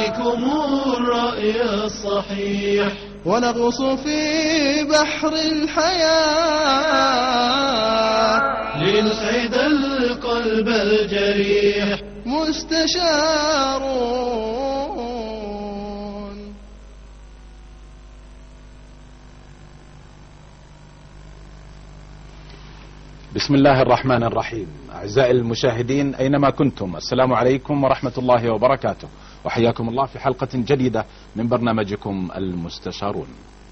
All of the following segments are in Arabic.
عليكم الرأي الصحيح، ونغوص في بحر الحياة لنسعد القلب الجريح. مستشارون. بسم الله الرحمن الرحيم. أعزائي المشاهدين أينما كنتم، السلام عليكم ورحمة الله وبركاته، وحياكم الله في حلقة جديدة من برنامجكم المستشارون.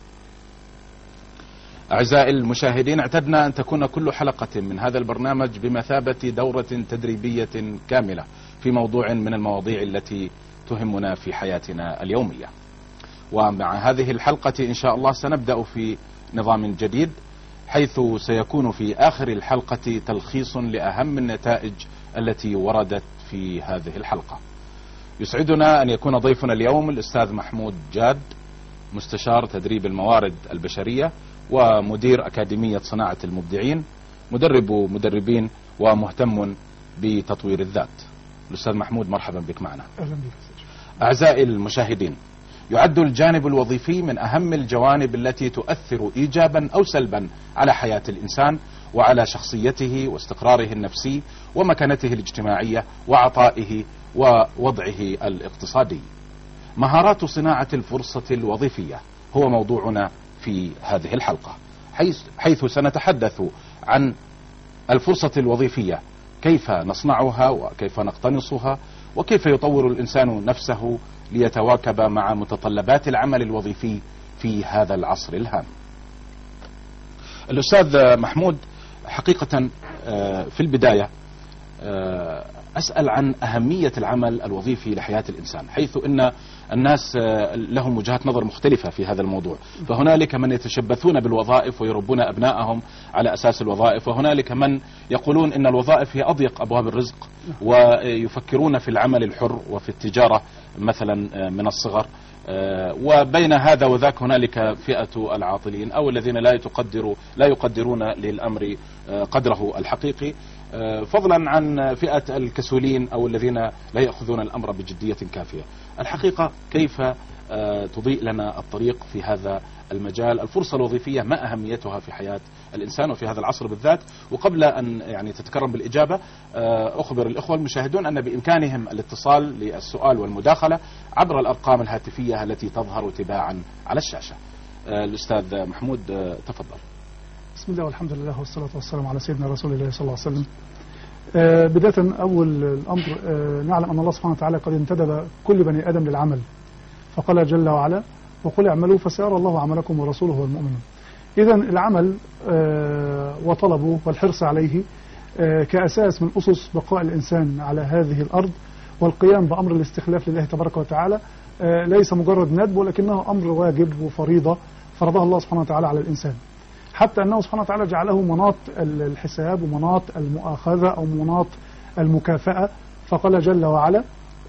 أعزائي المشاهدين، اعتدنا أن تكون كل حلقة من هذا البرنامج بمثابة دورة تدريبية كاملة في موضوع من المواضيع التي تهمنا في حياتنا اليومية. ومع هذه الحلقة إن شاء الله سنبدأ في نظام جديد، حيث سيكون في آخر الحلقة تلخيص لأهم النتائج التي وردت في هذه الحلقة. يسعدنا أن يكون ضيفنا اليوم الأستاذ محمود جاد، مستشار تدريب الموارد البشرية ومدير أكاديمية صناعة المبدعين، مدرب مدربين ومهتم بتطوير الذات. الأستاذ محمود، مرحبا بك معنا. أهلا بك. أعزائي المشاهدين، يعد الجانب الوظيفي من أهم الجوانب التي تؤثر إيجابا أو سلبا على حياة الإنسان وعلى شخصيته واستقراره النفسي ومكانته الاجتماعية وعطائه ووضعه الاقتصادي. مهارات صناعة الفرصة الوظيفية هو موضوعنا في هذه الحلقة، حيث سنتحدث عن الفرصة الوظيفية، كيف نصنعها وكيف نقتنصها وكيف يطور الإنسان نفسه ليتواكب مع متطلبات العمل الوظيفي في هذا العصر الهام. الأستاذ محمود، حقيقة في البداية أسأل عن أهمية العمل الوظيفي لحياة الإنسان، حيث أن الناس لهم وجهات نظر مختلفة في هذا الموضوع. فهنالك من يتشبثون بالوظائف ويربون أبنائهم على أساس الوظائف، وهنالك من يقولون إن الوظائف هي أضيق أبواب الرزق، ويفكرون في العمل الحر وفي التجارة مثلا من الصغر. وبين هذا وذاك هنالك فئة العاطلين أو الذين لا يقدرون للأمر قدره الحقيقي، فضلا عن فئة الكسولين أو الذين لا يأخذون الأمر بجدية كافية. الحقيقة كيف تضيء لنا الطريق في هذا المجال؟ الفرصة الوظيفية ما أهميتها في حياة الإنسان وفي هذا العصر بالذات؟ وقبل أن تتكرم بالإجابة، أخبر الإخوة المشاهدون أن بإمكانهم الاتصال للسؤال والمداخلة عبر الأرقام الهاتفية التي تظهر تباعا على الشاشة. الأستاذ محمود، تفضل. بسم الله والحمد لله والصلاة والسلام على سيدنا رسول الله صلى الله عليه وسلم. بداية أول الأمر، نعلم أن الله سبحانه وتعالى قد انتدب كل بني آدم للعمل، فقال جل وعلا: وقل اعملوا فسيرى الله عملكم ورسوله والمؤمنون. إذا العمل وطلبه والحرص عليه كأساس من أسس بقاء الإنسان على هذه الأرض، والقيام بأمر الاستخلاف لله تبارك وتعالى ليس مجرد ندب، ولكنه أمر واجب وفريضة فرضها الله سبحانه وتعالى على الإنسان، حتى أنه سبحانه وتعالى جعله مناط الحساب ومناط المؤاخذة أو مناط المكافأة، فقال جل وعلا: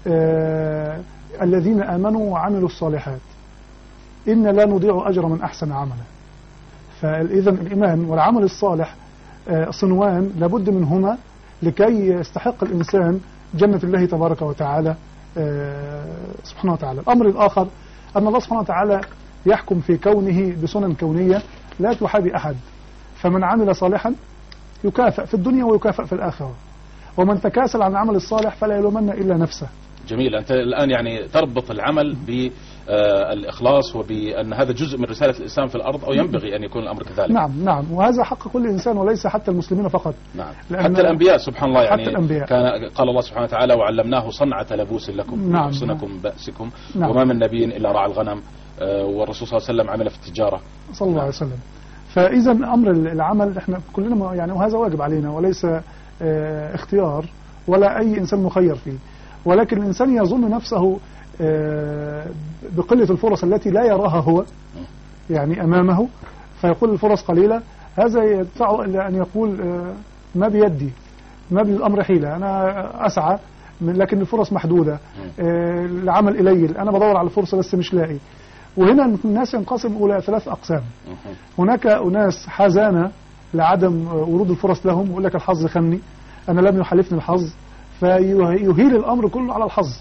الذين آمنوا وعملوا الصالحات إن لا نضيع أجر من أحسن عملا. فإذا الإيمان والعمل الصالح صنوان لابد منهما لكي يستحق الإنسان جنة الله تبارك وتعالى سبحانه وتعالى. الأمر الآخر أن الله سبحانه وتعالى يحكم في كونه بسنن كونية لا تحابي أحد، فمن عمل صالحا يكافأ في الدنيا ويكافأ في الآخرة، ومن تكاسل عن العمل الصالح فلا يلومن إلا نفسه. جميل. أنت الآن تربط العمل بالإخلاص وبأن هذا جزء من رسالة الإسلام في الأرض، أو ينبغي أن يكون الأمر كذلك. نعم، وهذا حق كل إنسان وليس حتى المسلمين فقط. نعم، حتى الأنبياء سبحان الله، حتى الأنبياء. قال الله سبحانه وتعالى: وعلمناه صنعة لبوس لكم يحصنكم بأسكم. وما من نبي إلا رعى الغنم، والرسول صلى الله عليه وسلم عمل في التجارة صلى الله عليه وسلم. فإذا أمر العمل احنا كلنا وهذا واجب علينا وليس اختيار، ولا أي إنسان مخير فيه، ولكن الإنسان يظن نفسه بقلة الفرص التي لا يراها هو أمامه، فيقول الفرص قليلة. هذا يدفعه إلى أن يقول ما بيدي، ما بالأمر حيلة، أنا أسعى لكن الفرص محدودة، العمل قليل، أنا بدور على الفرصة بس مش لاقي. وهنا الناس ينقسم إلى 3 أقسام. هناك أناس حزانة لعدم ورود الفرص لهم، يقول لك الحظ خني، أنا لم يحالفني الحظ، فيهيل الأمر كله على الحظ.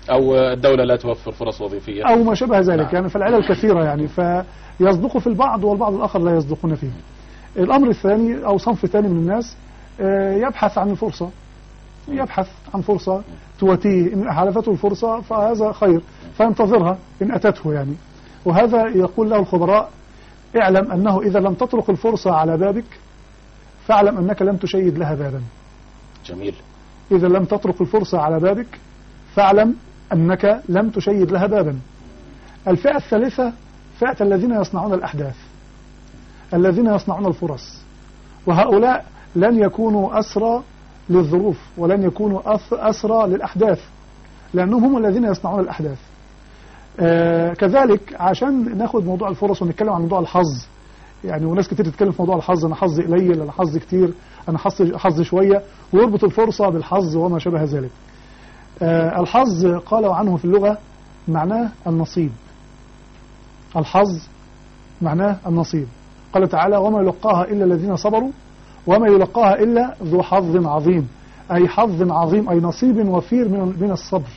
أو الدولة لا توفر فرص وظيفية أو ما شابه ذلك. نعم. يعني فالعلل كثيرة يعني، فيصدق في البعض والبعض الآخر لا يصدقون فيه. الأمر الثاني أو صنف ثاني من الناس يبحث عن الفرصة، يبحث عن فرصة تواتيه، إن حالفته الفرصة فهذا خير فينتظرها إن أتته يعني. وهذا يقول له الخبراء: اعلم أنه إذا لم تطرق الفرصة على بابك فاعلم أنك لم تشيد لها بابا. جميل. إذا لم تطرق الفرصة على بابك فاعلم أنك لم تشيد لها بابا. الفئة الثالثة فئة الذين يصنعون الأحداث، الذين يصنعون الفرص، وهؤلاء لن يكونوا أسرى للظروف ولن يكونوا أسرى للأحداث، لأنهم هم الذين يصنعون الأحداث. كذلك عشان ناخد موضوع الفرص ونتكلم عن موضوع الحظ يعني، وناس كتير تتكلم في موضوع الحظ: أنا حظي قليل، أنا حظي كتير، أنا حظي شوية، ويربط الفرصة بالحظ وما شابه ذلك. الحظ قالوا عنه في اللغة معناه النصيب. الحظ معناه النصيب. قال تعالى: وما يلقاها إلا الذين صبروا وما يلقاها إلا ذو حظ عظيم، أي حظ عظيم، أي نصيب وفير من الصبر.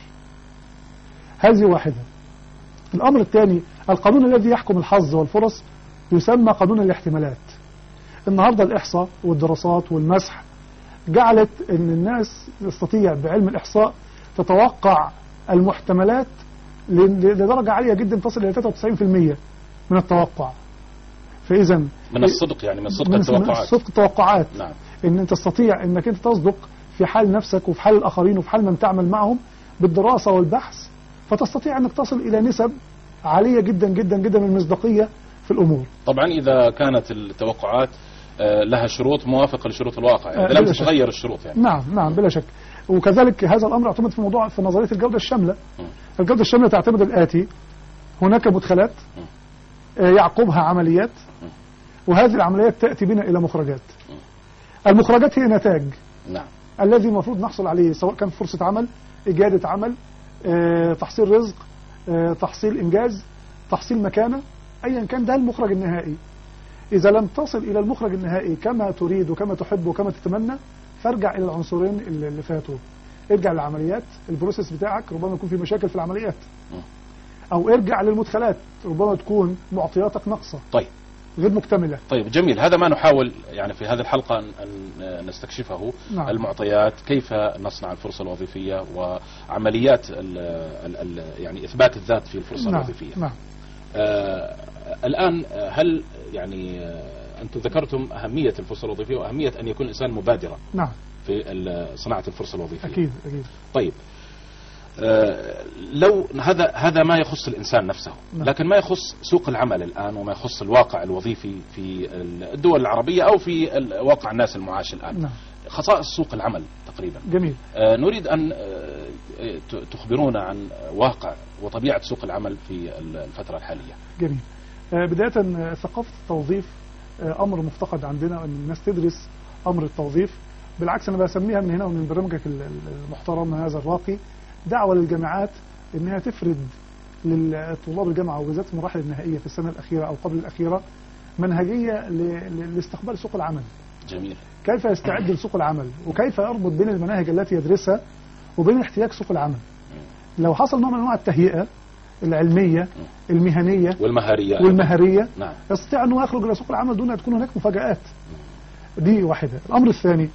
هذه واحدة. الأمر الثاني: القانون الذي يحكم الحظ والفرص يسمى قانون الاحتمالات. النهاردة الإحصاء والدراسات والمسح جعلت أن الناس تستطيع بعلم الإحصاء تتوقع المحتملات لدرجة عالية جدا تصل إلى 93% من التوقع. فإذا من الصدق يعني، من صدق التوقعات، من صدق التوقعات. نعم. إن أنت تستطيع أنك أنت تصدق في حال نفسك وفي حال الآخرين وفي حال من تعمل معهم بالدراسة والبحث، فتستطيع أنك تصل إلى نسب عالية جدا جدا جدا من المصداقية في الأمور. طبعا إذا كانت التوقعات لها شروط موافقة لشروط الواقع يعني، لم تتغير الشروط يعني. نعم بلا شك. وكذلك هذا الأمر يعتمد في نظرية الجودة الشاملة. الجودة الشاملة تعتمد الآتي: هناك مدخلات يعقبها عمليات، وهذه العمليات تأتي بنا إلى مخرجات. المخرجات هي نتاج نعم. الذي المفروض نحصل عليه، سواء كان فرصة عمل، إجادة عمل، تحصيل رزق، تحصيل إنجاز، تحصيل مكانة، أيا كان ده المخرج النهائي. إذا لم تصل إلى المخرج النهائي كما تريد وكما تحب وكما تتمنى، فارجع إلى العنصرين اللي فاتوا. ارجع للعمليات، البروسيس بتاعك ربما يكون في مشاكل في العمليات، أو ارجع للمدخلات، ربما تكون معطياتك ناقصة طيب غير مكتملة. طيب جميل. هذا ما نحاول يعني في هذه الحلقة أن نستكشفه. نعم. المعطيات، كيف نصنع الفرصة الوظيفية، وعمليات يعني إثبات الذات في الفرصة نعم. الوظيفية. نعم. الآن هل يعني أنتم ذكرتم أهمية الفرصة الوظيفية وأهمية أن يكون الإنسان مبادرة نعم. في صناعة الفرصة الوظيفية. أكيد. طيب لو هذا ما يخص الإنسان نفسه، لكن ما يخص سوق العمل الآن وما يخص الواقع الوظيفي في الدول العربية أو في واقع الناس المعاش الآن. نعم. خصائص سوق العمل تقريبا. جميل. نريد أن تخبرونا عن واقع وطبيعة سوق العمل في الفترة الحالية. جميل. بداية ثقافة التوظيف أمر مفتقد عندنا، أن الناس تدرس أمر التوظيف. بالعكس أنا بسميها من هنا ومن برنامجك المحترم هذا الراقي دعوة للجامعات أنها تفرد للطلاب الجامعة وبالذات المراحل النهائية في السنة الأخيرة أو قبل الأخيرة منهجية لاستقبال سوق العمل. جميل. كيف يستعد لسوق العمل وكيف يربط بين المناهج التي يدرسها وبين احتياج سوق العمل. لو حصل نوع من أنواع التهيئة العلمية المهنية والمهارية نعم. يستطيع أنه يخرج إلى سوق العمل دون أن تكون هناك مفاجآت. دي واحدة. الأمر الثاني،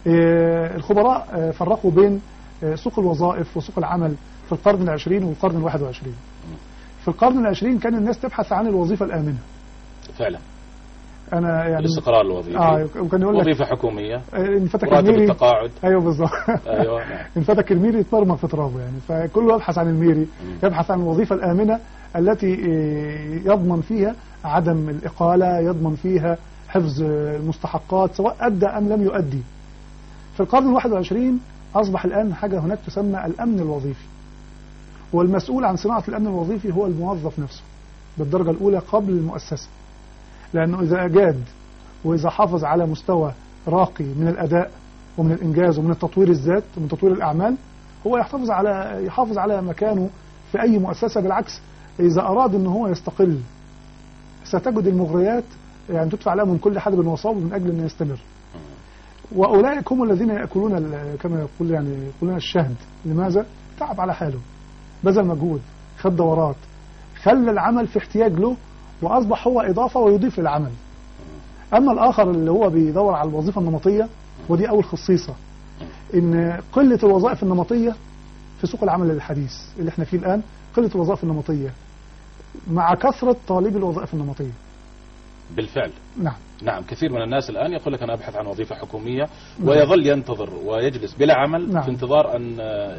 الخبراء فرقوا بين سوق الوظائف وسوق العمل في القرن العشرين والقرن الواحد وعشرين. في القرن العشرين كان الناس تبحث عن الوظيفة الآمنة فعلا. أنا يعني الاستقرار الوظيفي. وكان يقول لك وظيفة حكومية، راتب التقاعد. أيوه بالظبط. أيوه. إن فتك الميري يتمرمغ في ترابه يعني. فكله يبحث عن الميري، يبحث عن الوظيفة الآمنة التي يضمن فيها عدم الإقالة، يضمن فيها حفظ المستحقات سواء أدى أم لم يؤدي. في القرن الواحد وعشرين أصبح الآن حاجة هناك تسمى الأمن الوظيفي، والمسؤول عن صناعة الأمن الوظيفي هو الموظف نفسه بالدرجة الأولى قبل المؤسسة، لأنه إذا أجاد وإذا حافظ على مستوى راقي من الأداء ومن الإنجاز ومن التطوير الذات ومن تطوير الأعمال، هو يحافظ على مكانه في أي مؤسسة. بالعكس إذا أراد أنه هو يستقل ستجد المغريات يعني تدفع له من كل حدب وصاب من أجل أن يستمر. وأولئك هم الذين يأكلون كما يقولون الشهد. لماذا؟ تعب على حاله، بذل مجهود، خد دورات، خلى العمل في احتياج له وأصبح هو إضافة ويضيف للعمل. أما الآخر اللي هو بيدور على الوظيفة النمطية، ودي أول خصيصة، إن قلة الوظائف النمطية في سوق العمل الحديث اللي احنا فيه الآن، قلة الوظائف النمطية مع كثرة طالبي الوظائف النمطية. بالفعل. نعم. كثير من الناس الآن يقول لك أنا أبحث عن وظيفة حكومية، ويظل ينتظر ويجلس بلا عمل في انتظار أن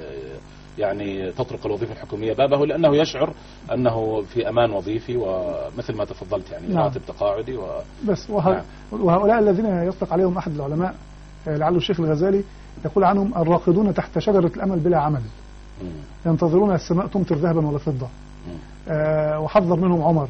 يعني تطرق الوظيفة الحكومية بابه، لأنه يشعر أنه في أمان وظيفي، ومثل ما تفضلت يعني راتب تقاعدي بس وهؤلاء الذين يطلق عليهم أحد العلماء لعله الشيخ الغزالي يقول عنهم الراقدون تحت شجرة الأمل بلا عمل، ينتظرون السماء تمطر ذهبا ولا فضة. وحذر منهم عمر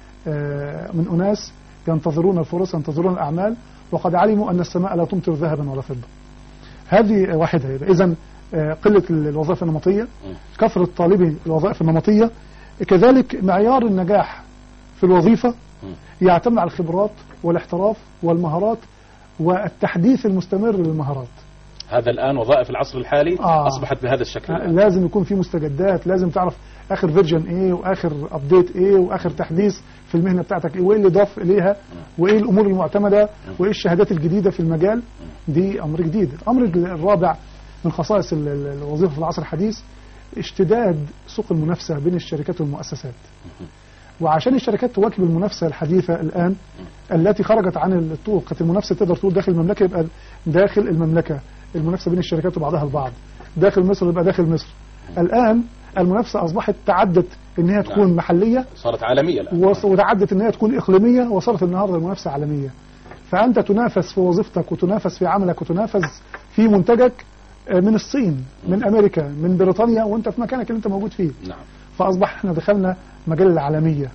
من أناس ينتظرون الفرص، ينتظرون الأعمال، وقد علموا أن السماء لا تمطر ذهبا ولا فضة. هذه واحدة. إذن قلة الوظائف النمطية، كثرة طالبي الوظائف النمطية، كذلك معيار النجاح في الوظيفة يعتمد على الخبرات والاحتراف والمهارات والتحديث المستمر للمهارات. هذا الآن وظائف العصر الحالي أصبحت بهذا الشكل. لازم يكون في مستجدات، لازم تعرف آخر فيرجن إيه وآخر أبديت إيه وآخر تحديث في المهنة بتاعتك إيه، وإيه اللي ضاف إليها، وإيه الأمور المعتمدة، وإيه الشهادات الجديدة في المجال. دي أمر جديد. الأمر الرابع من خصائص الوظيفة في العصر الحديث اشتداد سوق المنافسة بين الشركات والمؤسسات. وعشان الشركات تواكب المنافسة الحديثة الآن التي خرجت عن الطوق، كانت المنافسة تقدر تقول داخل المملكة يبقى داخل المملكة، المنافسة بين الشركات وبعضها البعض، داخل مصر يبقى داخل مصر. الآن المنافسة أصبحت تعدت إن هي تكون محلية، صارت عالمية الآن، وتعدت إن هي تكون إقليمية، وصارت النهاردة المنافسة عالمية. فأنت تنافس في وظيفتك وتنافس في عملك وتنافس في منتجك من الصين، من أمريكا، من بريطانيا، وأنت في مكانك اللي أنت موجود فيه. فأصبح احنا دخلنا مجال العالمية.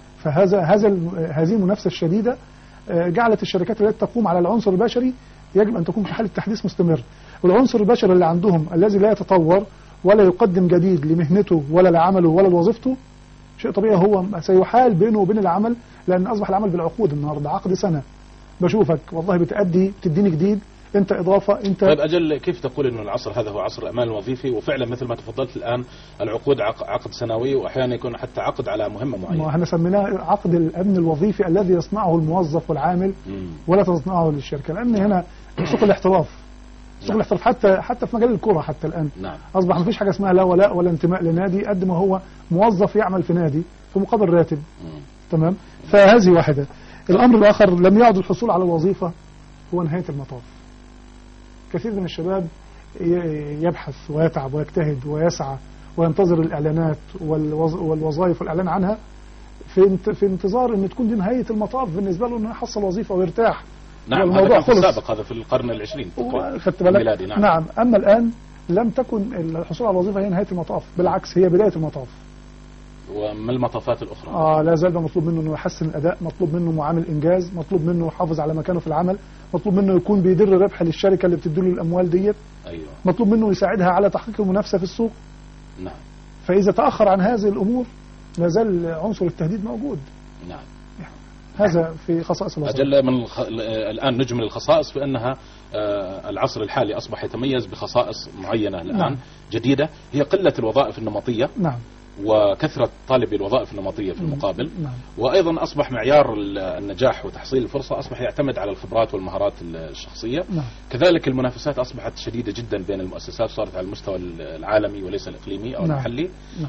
هذه المنافسة الشديدة جعلت الشركات التي تقوم على العنصر البشري يجب أن تكون في حالة تحديث مستمر. والعنصر البشري اللي عندهم الذي لا يتطور ولا يقدم جديد لمهنته ولا لعمله ولا لوظيفته، شيء طبيعي هو سيحال بينه وبين العمل، لأن أصبح العمل بالعقود النهاردة، عقد سنة، بشوفك والله بتديني جديد، انت اضافه، انت. طيب اجل، كيف تقول انه العصر هذا هو عصر الامان الوظيفي؟ وفعلا مثل ما تفضلت الان العقود عقد سنوي، واحيانا يكون حتى عقد على مهمه معينه. احنا سميناه عقد الامن الوظيفي الذي يصنعه الموظف والعامل ولا تصنعه للشركه، لان هنا سوق الاحتراف، سوق الاحتراف حتى في مجال الكره حتى الان اصبح ما فيش حاجه اسمها لا ولاء ولا انتماء لنادي، قد ما هو موظف يعمل في نادي في مقابل راتب. تمام. فهذه واحده. الامر الاخر، لم يعد الحصول على الوظيفه هو نهايه المطاف. كثير من الشباب يبحث ويتعب ويجتهد ويسعى وينتظر الإعلانات والوظائف والإعلان عنها في انتظار أن تكون دي نهاية المطاف بالنسبة له، أنه يحصل وظيفة ويرتاح. نعم، هذا كان في السابق، هذا في القرن العشرين الميلادي. نعم. أما الآن لم تكن الحصول على الوظيفة هي نهاية المطاف، بالعكس هي بداية المطاف. وما المطافات الأخرى؟ لا زال مطلوب منه أنه يحسن الأداء، مطلوب منه معامل إنجاز، مطلوب منه يحافظ على مكانه في العمل، مطلوب منه يكون بيدر ربح للشركة اللي بتديله الأموال ديت. أيوة. مطلوب منه يساعدها على تحقيق المنافسة في السوق. نعم. فإذا تأخر عن هذه الأمور لا زال عنصر التهديد موجود. نعم. هذا في خصائص الوظيفة. أجل الآن نجمل الخصائص بأنها العصر الحالي أصبح يتميز بخصائص معينة الآن جديدة، هي قلة الوظائف النمطية. نعم. وكثرة طالبي الوظائف النمطية في المقابل. وأيضا أصبح معيار النجاح وتحصيل الفرصة أصبح يعتمد على الخبرات والمهارات الشخصية. كذلك المنافسات أصبحت شديدة جدا بين المؤسسات، صارت على المستوى العالمي وليس الإقليمي أو المحلي.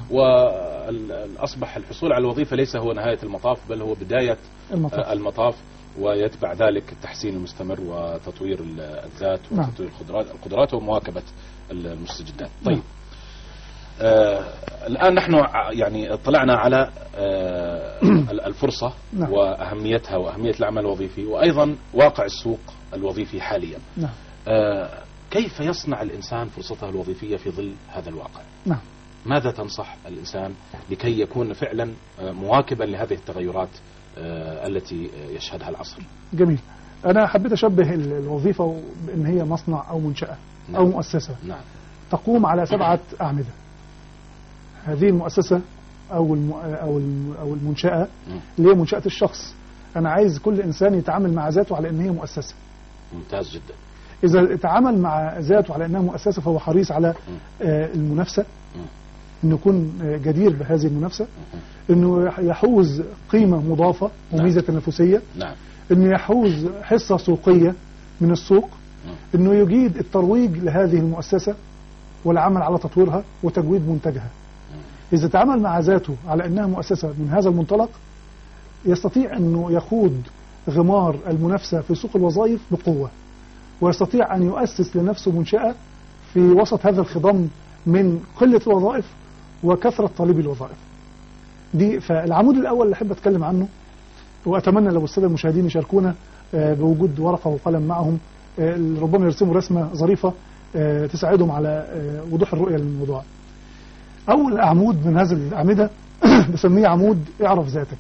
وأصبح الحصول على الوظيفة ليس هو نهاية المطاف، بل هو بداية المطاف، ويتبع ذلك التحسين المستمر وتطوير الذات وتطوير القدرات ومواكبة المستجدات. طيب. الآن نحن يعني اطلعنا على الفرصة وأهميتها وأهمية العمل الوظيفي، وأيضا واقع السوق الوظيفي حاليا. كيف يصنع الإنسان فرصته الوظيفية في ظل هذا الواقع؟ ماذا تنصح الإنسان لكي يكون فعلا مواكبا لهذه التغيرات التي يشهدها العصر؟ جميل. أنا حبيت أشبه الوظيفة بأن هي مصنع أو منشأة أو مؤسسة تقوم على 7 أعمدة. هذه المؤسسة أو المنشأة اللي هي منشأة الشخص. أنا عايز كل إنسان يتعامل مع ذاته على أن هي مؤسسة. ممتاز جدا. إذا تعامل مع ذاته على أنها مؤسسة فهو حريص على المنافسة، انه يكون جدير بهذه المنافسة، انه يحوز قيمة مضافة وميزة تنافسية، نعم. انه يحوز حصة سوقية من السوق، انه يجيد الترويج لهذه المؤسسة والعمل على تطويرها وتجويد منتجها. إذا تعامل مع ذاته على أنها مؤسسة من هذا المنطلق، يستطيع أنه يخوض غمار المنافسة في سوق الوظائف بقوة، ويستطيع أن يؤسس لنفسه منشأة في وسط هذا الخضم من قلة الوظائف وكثرة طالبي الوظائف دي. فالعمود الأول اللي أحب أتكلم عنه، وأتمنى لو السادة المشاهدين يشاركونا بوجود ورقة وقلم معهم، ربما يرسموا رسمة ظريفة تساعدهم على وضوح الرؤية للموضوع. أول عمود من هذه الأعمدة بسميه عمود اعرف ذاتك،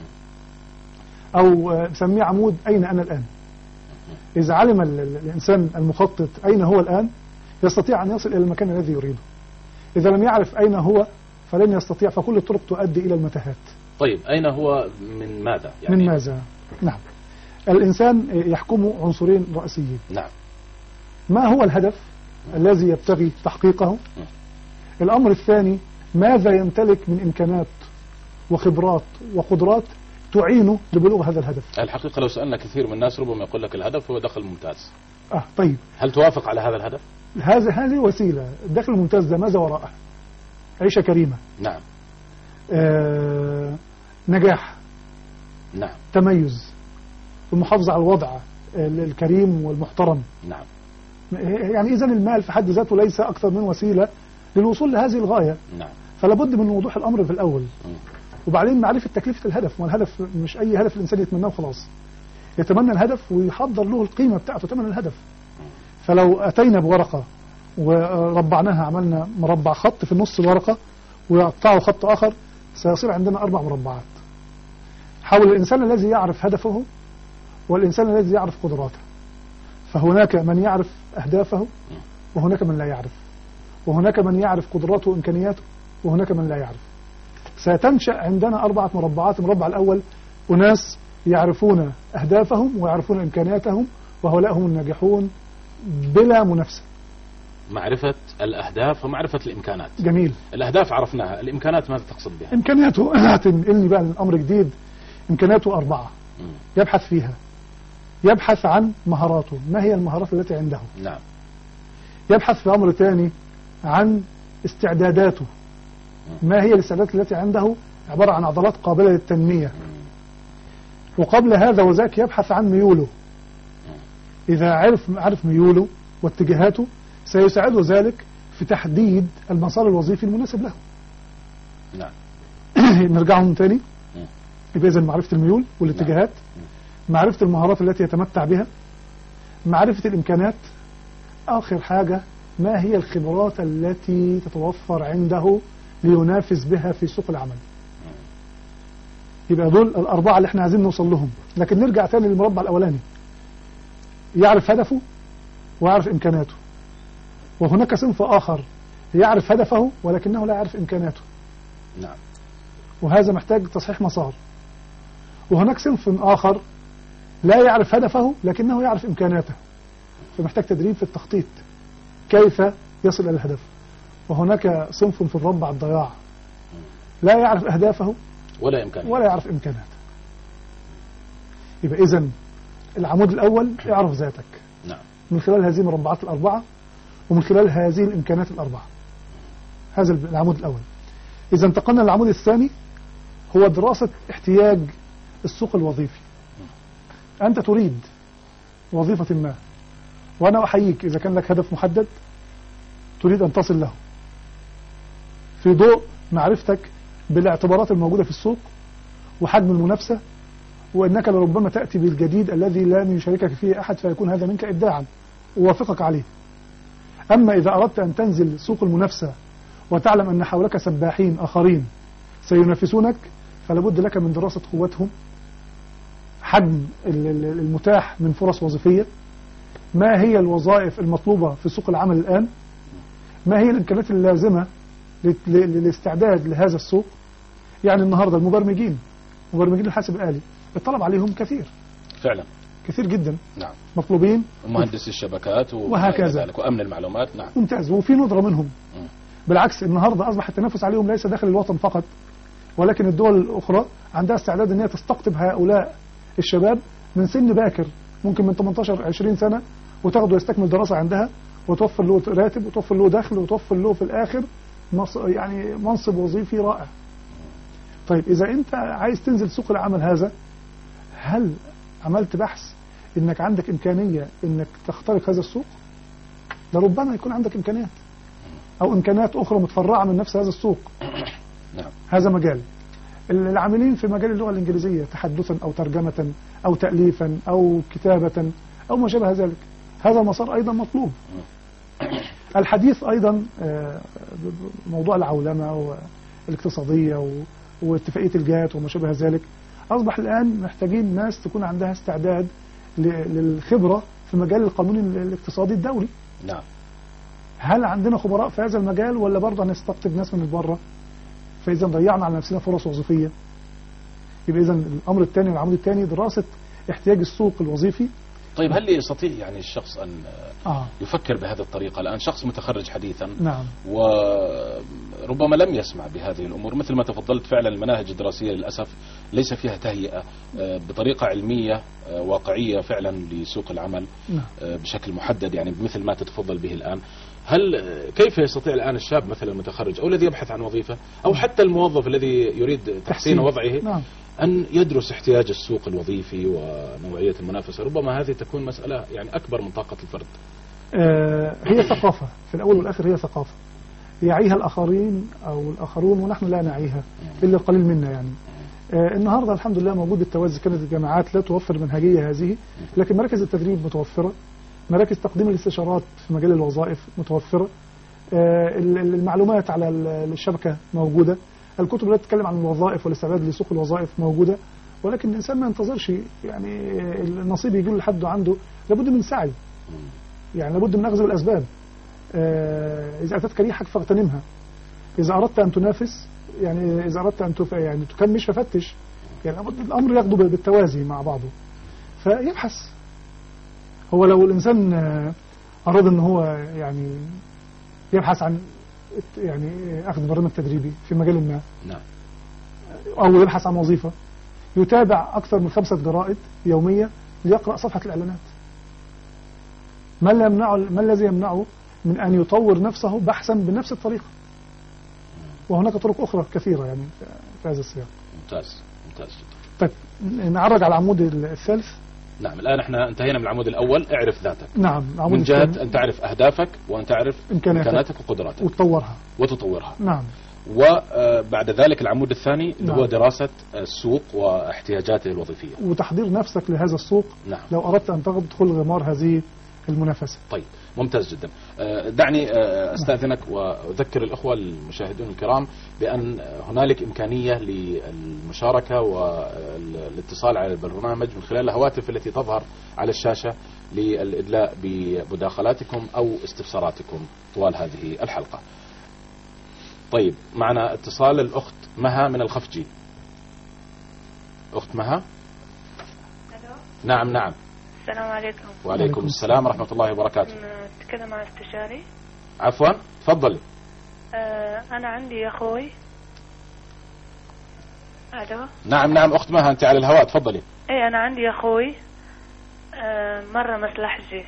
أو بسميه عمود أين أنا الآن. إذا علم الإنسان المخطط أين هو الآن، يستطيع أن يصل إلى المكان الذي يريده. إذا لم يعرف أين هو فلن يستطيع، فكل الطرق تؤدي إلى المتاهات. طيب أين هو من ماذا؟ يعني من ماذا؟ نعم. الإنسان يحكمه عنصرين رئيسيين. نعم. ما هو الهدف الذي يبتغي تحقيقه؟ الأمر الثاني، ماذا يمتلك من إمكانات وخبرات وقدرات تعينه لبلوغ هذا الهدف؟ الحقيقة لو سألنا كثير من الناس ربما يقول لك الهدف هو دخل ممتاز. طيب، هل توافق على هذا الهدف؟ هذه وسيلة. الدخل الممتاز ده ماذا وراءه؟ عيشة كريمة. نعم. نجاح. نعم. تميز. المحافظة على الوضع الكريم والمحترم. نعم. يعني إذن المال في حد ذاته ليس أكثر من وسيلة للوصول لهذه الغاية. نعم. فلا بد من وضوح الأمر في الأول. وبعدين معرفة تكلفة الهدف. والهدف مش أي هدف الإنسان يتمناه وخلاص، يتمنى الهدف ويحضر له القيمة بتاعته ثمن الهدف. فلو أتينا بورقة وربعناها، عملنا مربع خط في نص الورقة ويقطعه خط آخر، سيصير عندنا 4 مربعات. حول الإنسان الذي يعرف هدفه والإنسان الذي يعرف قدراته. فهناك من يعرف أهدافه وهناك من لا يعرف، وهناك من يعرف قدراته وإمكانياته وهناك من لا يعرف. ستنشأ عندنا 4 مربعات. المربع الأول أناس يعرفون أهدافهم ويعرفون إمكانياتهم، وهؤلاء هم الناجحون بلا منافسة. معرفة الأهداف ومعرفة الإمكانات. جميل. الأهداف عرفناها، الإمكانات ماذا تقصد بها؟ إمكانياته هتنقلني بقى الأمر جديد. إمكانياته 4 يبحث فيها. يبحث عن مهاراته، ما هي المهارات التي عنده. نعم. يبحث في أمر ثاني عن استعداداته، ما هي الاستعدادات التي عنده، عبارة عن عضلات قابلة للتنمية. وقبل هذا وذاك يبحث عن ميوله. إذا عرف ميوله واتجاهاته سيساعده ذلك في تحديد المسار الوظيفي المناسب له. نعم. نرجعهم تاني. يبقى إذن معرفة الميول والاتجاهات، معرفة المهارات التي يتمتع بها، معرفة الإمكانات، آخر حاجة ما هي الخبرات التي تتوفر عنده لينافس بها في سوق العمل. يبقى دول 4 اللي احنا عايزين نوصل لهم. لكن نرجع تاني للمربع الأولاني. يعرف هدفه ويعرف إمكاناته، وهناك صنف آخر يعرف هدفه ولكنه لا يعرف إمكاناته. نعم. وهذا محتاج تصحيح مسار. وهناك صنف آخر لا يعرف هدفه لكنه يعرف إمكاناته، فمحتاج تدريب في التخطيط كيف يصل إلى الهدف. وهناك صنف في الربع الضياع لا يعرف أهدافه ولا يعرف إمكاناته. يبقى إذن العمود الأول اعرف ذاتك. نعم. من خلال هذه المربعات 4 ومن خلال هذه الإمكانات 4. هذا العمود الأول. إذا انتقلنا للعمود الثاني، هو دراسة احتياج السوق الوظيفي. أنت تريد وظيفة ما، وأنا أحييك إذا كان لك هدف محدد تريد أن تصل له في ضوء معرفتك بالاعتبارات الموجودة في السوق وحجم المنافسة، وأنك لربما تأتي بالجديد الذي لن يشاركك فيه أحد، فيكون هذا منك إبداعا ووافقك عليه. أما إذا أردت أن تنزل سوق المنافسة وتعلم أن حولك سباحين آخرين سينافسونك، فلابد لك من دراسة قوتهم، حجم المتاح من فرص وظيفية، ما هي الوظائف المطلوبة في سوق العمل الآن، ما هي الإمكانيات اللازمة للاستعداد لهذا السوق. يعني النهاردة مبرمجين الحاسب الآلي الطلب عليهم كثير فعلا، كثير جدا. نعم. مطلوبين. ومهندسي الشبكات وهكذا، وأمن المعلومات. نعم. ممتاز. وفي ندرة منهم بالعكس النهاردة أصبح التنافس عليهم ليس داخل الوطن فقط، ولكن الدول الأخرى عندها استعداد أن هي تستقطب هؤلاء الشباب من سن باكر، ممكن من 18-20 سنة، وتاخده يستكمل دراسة عندها، وتوفر له راتب، وتوفر له دخل، وتوفر له في الآخر يعني منصب وظيفي رائع. طيب إذا أنت عايز تنزل سوق العمل هذا، هل عملت بحث إنك عندك إمكانية إنك تخترق هذا السوق؟ لربما يكون عندك إمكانيات أو إمكانيات أخرى متفرعة من نفس هذا السوق. هذا مجال. العاملين في مجال اللغة الإنجليزية تحدثا أو ترجمة أو تأليفا أو كتابة أو ما شابه ذلك، هذا مسار أيضا مطلوب. الحديث أيضا موضوع العولمة والاقتصادية واتفاقية الجات وما شابه ذلك، أصبح الآن محتاجين ناس تكون عندها استعداد للخبرة في مجال القانون الاقتصادي الدولي. نعم. هل عندنا خبراء في هذا المجال ولا برضه هنستقطب ناس من بره؟ فإذا ضيعنا على نفسنا فرص وظيفية. يبقى إذا الأمر الثاني والعمود الثاني دراسة احتياج السوق الوظيفي. طيب هل يستطيع يعني الشخص أن يفكر بهذه الطريقة الآن، شخص متخرج حديثا؟ نعم. وربما لم يسمع بهذه الأمور، مثل ما تفضلت فعلا المناهج الدراسية للأسف ليس فيها تهيئة بطريقة علمية واقعية فعلا لسوق العمل. نعم. بشكل محدد، يعني مثل ما تتفضل به الآن. هل كيف يستطيع الآن الشاب مثلا المتخرج أو الذي يبحث عن وظيفة أو حتى الموظف الذي يريد تحسين وضعه، نعم، أن يدرس احتياج السوق الوظيفي ونوعية المنافسة؟ ربما هذه تكون مسألة يعني أكبر من طاقة الفرد. هي ثقافة في الأول والآخر، هي ثقافة يعيها الآخرين أو الآخرون ونحن لا نعيها إلا القليل منا يعني. النهاردة الحمد لله موجود التوازي، كانت الجامعات لا توفر منهجية هذه، لكن مراكز التدريب متوفرة، مراكز تقديم الاستشارات في مجال الوظائف متوفرة، المعلومات على الشبكة موجودة، الكتب التي تتكلم عن الوظائف والاستعداد لسوق الوظائف موجودة. ولكن الإنسان ما ينتظرش يعني النصيب يجي له لحد عنده، لابد من سعي، يعني لابد من أخذ بالأسباب. إذا أتتك ريحك فاغتنمها، إذا أردت أن تنافس يعني إذا أردت أن يعني تكمش ففتش، يعني الأمر ياخده بالتوازي مع بعضه. فيبحث هو، لو الإنسان أراد أن هو يعني يبحث عن يعني أخذ برنامج تدريبي في مجال ما، نعم، أو يبحث عن وظيفة، يتابع أكثر من 5 جرائد يومية ليقرأ صفحة الإعلانات. ما الذي يمنعه من أن يطور نفسه بحثا بنفس الطريقة؟ وهناك طرق أخرى كثيرة يعني في هذا السياق. ممتاز ممتاز. طيب نعرج على العمود الثالث. نعم، الآن احنا انتهينا من العمود الأول، اعرف ذاتك. نعم، من جهة أن تعرف أهدافك وأن تعرف إمكاناتك وقدراتك وتطورها. نعم. وبعد ذلك العمود الثاني اللي نعم. هو دراسة السوق واحتياجاته الوظيفية وتحضير نفسك لهذا السوق. نعم. لو أردت أن تدخل غمار هذه المنافسة. طيب ممتاز جدا. دعني أستأذنك وأذكر الأخوة المشاهدون الكرام بأن هنالك إمكانية للمشاركة والاتصال على البرنامج من خلال الهواتف التي تظهر على الشاشة للإدلاء بمداخلاتكم أو استفساراتكم طوال هذه الحلقة. طيب معنا اتصال الأخت مها من الخفجي. أخت مها. نعم نعم. السلام عليكم. وعليكم السلام ورحمة الله وبركاته. أتكلم مع استشاري. عفوا تفضلي. أنا عندي أخوي. ألو. نعم نعم أخت مها أنت على الهواء تفضلي. إيه أنا عندي أخوي مرة مصلحجي.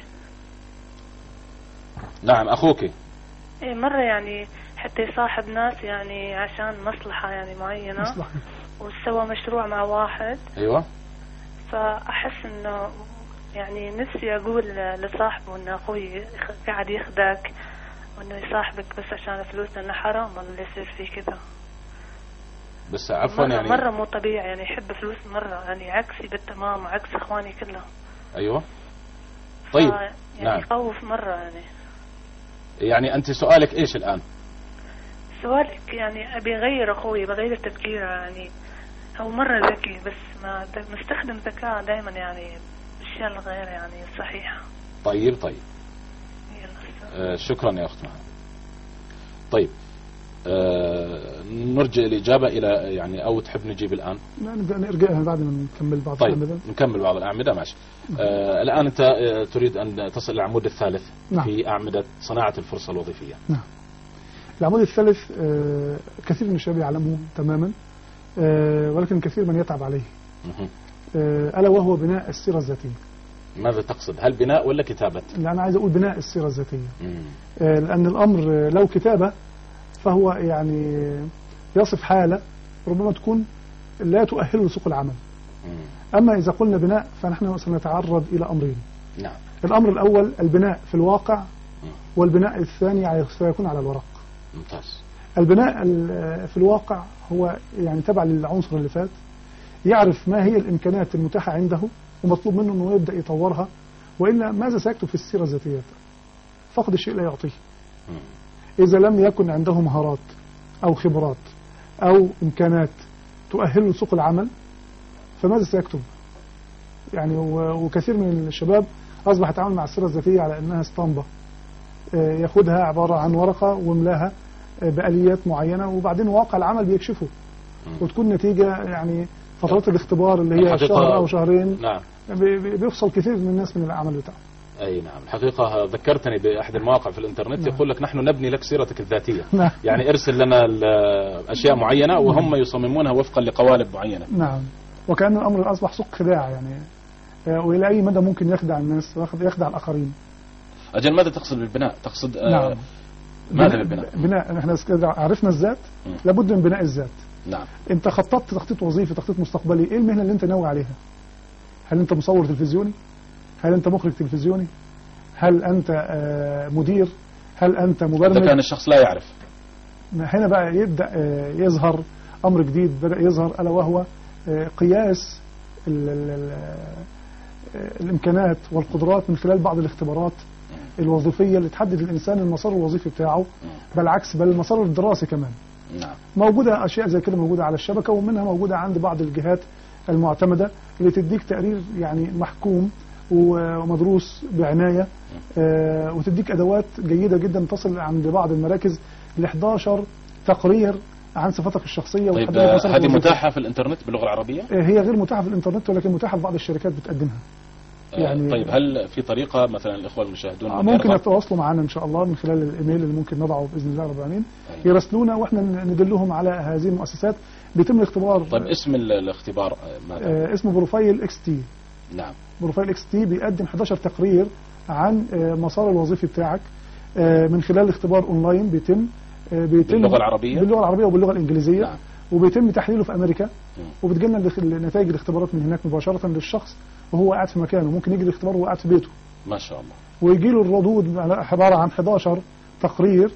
نعم أخوك. إيه مرة يعني حتى يصاحب ناس يعني عشان مصلحة يعني معينة. مصلحة. وسوى مشروع مع واحد. أيوة. فأحس إنه يعني نفسي أقول لصاحبه إن أخوي قاعد يخدعك وإنه يصاحبك بس عشان فلوس، إنه حرام اللي يصير فيه كذا. بس عفوا يعني مرة مو طبيعي يعني يحب فلوس مرة يعني عكسي بالتمام وعكس إخواني كلهم. أيوة. طيب يعني نعم. يخوف مرة يعني أنت سؤالك إيش الآن؟ سؤالك يعني أبي أغير أخوي، بغير تفكيره يعني هو مرة ذكي بس ما مستخدم ذكاء دائما يعني الأشياء الغير يعني صحيحة. طيب يلا شكرا يا أخت مها. طيب نرجع الإجابة إلى يعني أو تحب نجيب الآن؟ لا نبدأ نرجعها بعد ما نكمل بعض الأعمدة. طيب نكمل بعض الأعمدة ماشي. الآن أنت تريد أن تصل العمود الثالث. نعم. في أعمدة صناعة الفرصة الوظيفية. نعم. العمود الثالث كثير من الشباب يعلمه تماما، ولكن كثير من يتعب عليه، ألا وهو بناء السيرة الذاتية. ماذا تقصد؟ هل بناء ولا كتابة؟ لا، أنا عايز أقول بناء السيرة الذاتية. لأن الأمر لو كتابة فهو يعني يصف حالة ربما تكون لا تؤهل لسوق العمل. أما إذا قلنا بناء فنحن سنتعرض إلى أمرين. نعم. الأمر الأول البناء في الواقع، والبناء الثاني سيكون على الورق. ممتاز. البناء في الواقع هو يعني تبع للعنصر اللي فات، يعرف ما هي الإمكانات المتاحة عنده ومطلوب منه أنه يبدأ يطورها، وإلا ماذا سيكتب في السيرة الذاتية؟ فقد الشيء لا يعطيه. إذا لم يكن عنده مهارات أو خبرات أو إمكانات تؤهله لسوق العمل فماذا سيكتب؟ يعني وكثير من الشباب أصبح يتعامل مع السيرة الذاتية على أنها اسطمبة، ياخدها عبارة عن ورقة وملاها بآليات معينة، وبعدين واقع العمل بيكشفه، وتكون نتيجة يعني فترات الاختبار اللي هي شهر أو شهرين. نعم. بيفصل كثير من الناس من العمل بتاعه. أي نعم. الحقيقة ذكرتني بأحد المواقع في الإنترنت. نعم. يقول لك نحن نبني لك سيرتك الذاتية. نعم. يعني ارسل لنا أشياء معينة وهم يصممونها وفقا لقوالب معينة. نعم. وكأن الأمر أصبح سوق خداع يعني، وإلى أي مدى ممكن يخدع الناس ويخدع الآخرين. أجل ماذا تقصد بالبناء؟ تقصد نعم. ماذا بالبناء؟ بناء احنا عرفنا الذات، لابد من بناء الذات. نعم. انت خططت تخطيط وظيفي، تخطيط مستقبلي، ايه المهنة اللي انت ناوي عليها؟ هل انت مصور تلفزيوني؟ هل انت مخرج تلفزيوني؟ هل انت مدير؟ هل انت مبرمج؟ إذا كان الشخص لا يعرف، هنا بقى يبدأ يظهر أمر جديد بدأ يظهر، ألا وهو قياس الإمكانات والقدرات من خلال بعض الاختبارات الوظيفية اللي تحدد الإنسان المسار الوظيفي بتاعه، بالعكس بل المسار الدراسي كمان. نعم. موجودة أشياء زي كده موجودة على الشبكة، ومنها موجودة عند بعض الجهات المعتمدة اللي تديك تقرير يعني محكوم ومدروس بعناية، وتديك أدوات جيدة جدا تصل عند بعض المراكز ل 11 تقرير عن صفاتك الشخصية. طيب هذه متاحة في الإنترنت باللغة العربية؟ هي غير متاحة في الإنترنت، ولكن متاحة في بعض الشركات بتقدمها. يعني طيب هل في طريقة مثلا الإخوة المشاهدون ممكن يتواصلوا معنا إن شاء الله من خلال الإيميل اللي ممكن نضعه بإذن الله رب العالمين، يرسلونا وإحنا ندلهم على هذه المؤسسات بيتم الاختبار. طيب اسم الاختبار ماذا؟ اسمه بروفايل اكس تي. نعم. بروفايل اكس تي بيقدم 11 تقرير عن مسار الوظيفي بتاعك من خلال اختبار اونلاين بيتم باللغة العربية؟ باللغة العربية وباللغة الإنجليزية. نعم. وبيتم تحليله في أمريكا، وبتجيلنا نتائج الاختبارات من هناك مباشرة للشخص وهو قاعد في مكانه، ممكن يجي الاختبار وهو قاعد في بيته. ما شاء الله. ويجي له الردود عبارة عن 11 تقرير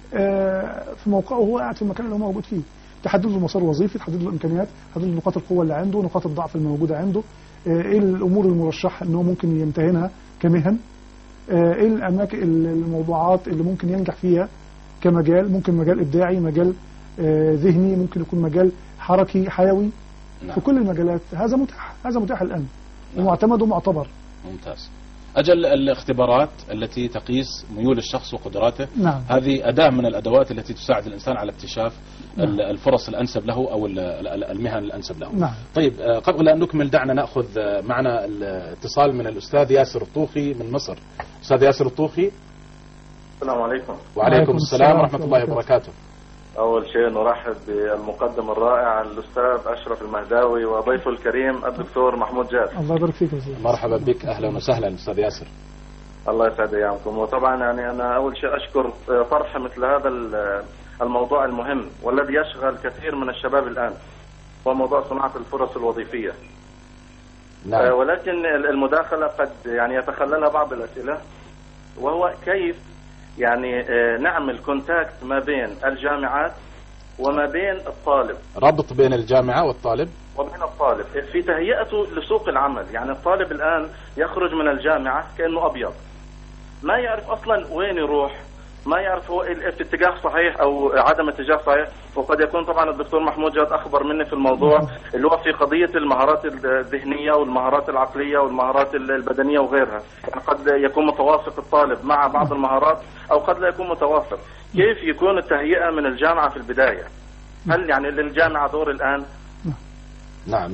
في موقعه وهو قاعد في المكان اللي هو موجود فيه، تحدد له مسار وظيفي، تحدد له إمكانيات، تحدد له نقاط القوة اللي عنده، نقاط الضعف الموجودة عنده، ايه الأمور المرشحة انه ممكن يمتهنها كمهن، ايه الأماكن الموضوعات اللي ممكن ينجح فيها كمجال، ممكن مجال إبداعي، مجال ذهني، ممكن يكون مجال حركي حيوي. نعم. في كل المجالات هذا متاح الآن. نعم. ومعتمد ومعتبر. ممتاز. أجل الاختبارات التي تقيس ميول الشخص وقدراته. نعم. هذه أداة من الأدوات التي تساعد الإنسان على اكتشاف نعم. الفرص الأنسب له أو المهن الأنسب له. نعم. طيب قبل أن نكمل دعنا نأخذ معنا الاتصال من الأستاذ ياسر الطوخي من مصر. أستاذ ياسر الطوخي. السلام عليكم. وعليكم السلام ورحمة الله وبركاته. أول شيء نرحب بالمقدم الرائع الأستاذ أشرف المهداوي وضيفه الكريم الدكتور محمود جاد. الله يبارك فيك. مرحبا بك، أهلا وسهلا أستاذ ياسر. الله يسعد أيامكم. وطبعا يعني أنا أول شيء أشكر طرح مثل هذا الموضوع المهم والذي يشغل كثير من الشباب الآن، هو موضوع صناعة الفرص الوظيفية. نعم. ولكن المداخلة قد يعني يتخللها بعض الأسئلة، وهو كيف يعني نعمل كونتاكت ما بين الجامعات وما بين الطالب، ربط بين الجامعة والطالب وبين الطالب في تهيئته لسوق العمل. يعني الطالب الآن يخرج من الجامعة كأنه أبيض، ما يعرف أصلا وين يروح، ما يعرف هو في اتجاه صحيح أو عدم اتجاه صحيح. وقد يكون طبعا الدكتور محمود جاد أخبر مني في الموضوع اللي هو في قضية المهارات الذهنية والمهارات العقلية والمهارات البدنية وغيرها. يعني قد يكون متوافق الطالب مع بعض المهارات أو قد لا يكون متوافق. كيف يكون التهيئة من الجامعة في البداية؟ هل يعني للجامعة دور الآن؟ نعم.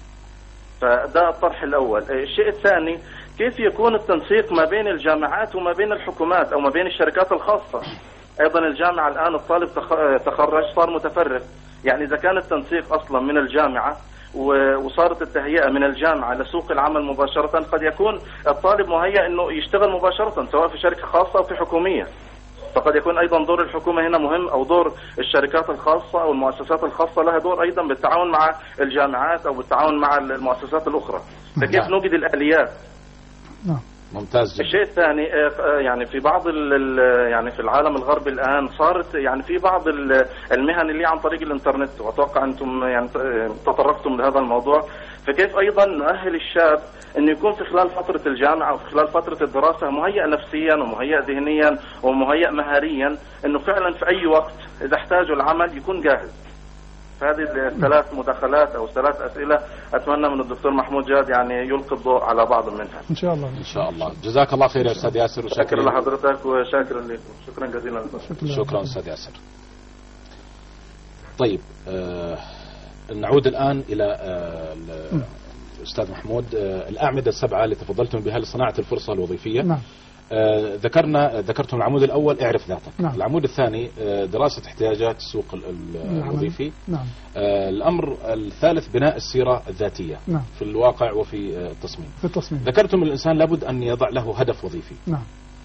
فده الطرح الأول. الشيء الثاني، كيف يكون التنسيق ما بين الجامعات وما بين الحكومات أو ما بين الشركات الخاصة؟ أيضا الجامعة الآن الطالب تخرج صار متفرغ. يعني إذا كان التنسيق أصلا من الجامعة وصارت التهيئة من الجامعة لسوق العمل مباشرة، قد يكون الطالب مهيأ أنه يشتغل مباشرة سواء في شركة خاصة أو في حكومية. فقد يكون أيضا دور الحكومة هنا مهم، أو دور الشركات الخاصة أو المؤسسات الخاصة لها دور أيضا بالتعاون مع الجامعات أو بالتعاون مع المؤسسات الأخرى. فكيف نوجد الآليات؟ ممتاز جدا. الشيء الثاني يعني في بعض يعني في العالم الغربي الآن صارت يعني في بعض المهن اللي عن طريق الإنترنت، وأتوقع أنتم يعني تطرقتم لهذا الموضوع. فكيف أيضا نؤهل الشاب أنه يكون في خلال فترة الجامعة وفي خلال فترة الدراسة مهيأ نفسيا ومهيأ ذهنيا ومهيأ مهاريا، أنه فعلا في أي وقت إذا احتاجوا العمل يكون جاهز. هذه الثلاث مداخلات أو ثلاث أسئلة أتمنى من الدكتور محمود جاد يعني يلقي الضوء على بعض منها. إن شاء الله. إن شاء الله. جزاك الله خير يا أستاذ ياسر، شكرا لحضرتك وشاكرا لكم. شكرا جزيلا. شكرا أستاذ ياسر. طيب نعود الآن إلى الأستاذ محمود. الأعمدة السبعة اللي تفضلتم بها لصناعة الفرصة الوظيفية. نعم. ذكرتم العمود الأول اعرف ذاتك. نعم. العمود الثاني دراسة احتياجات السوق الوظيفي. نعم. الأمر الثالث بناء السيرة الذاتية. نعم. في الواقع وفي التصميم. في التصميم. ذكرتم الإنسان لابد أن يضع له هدف وظيفي. نعم.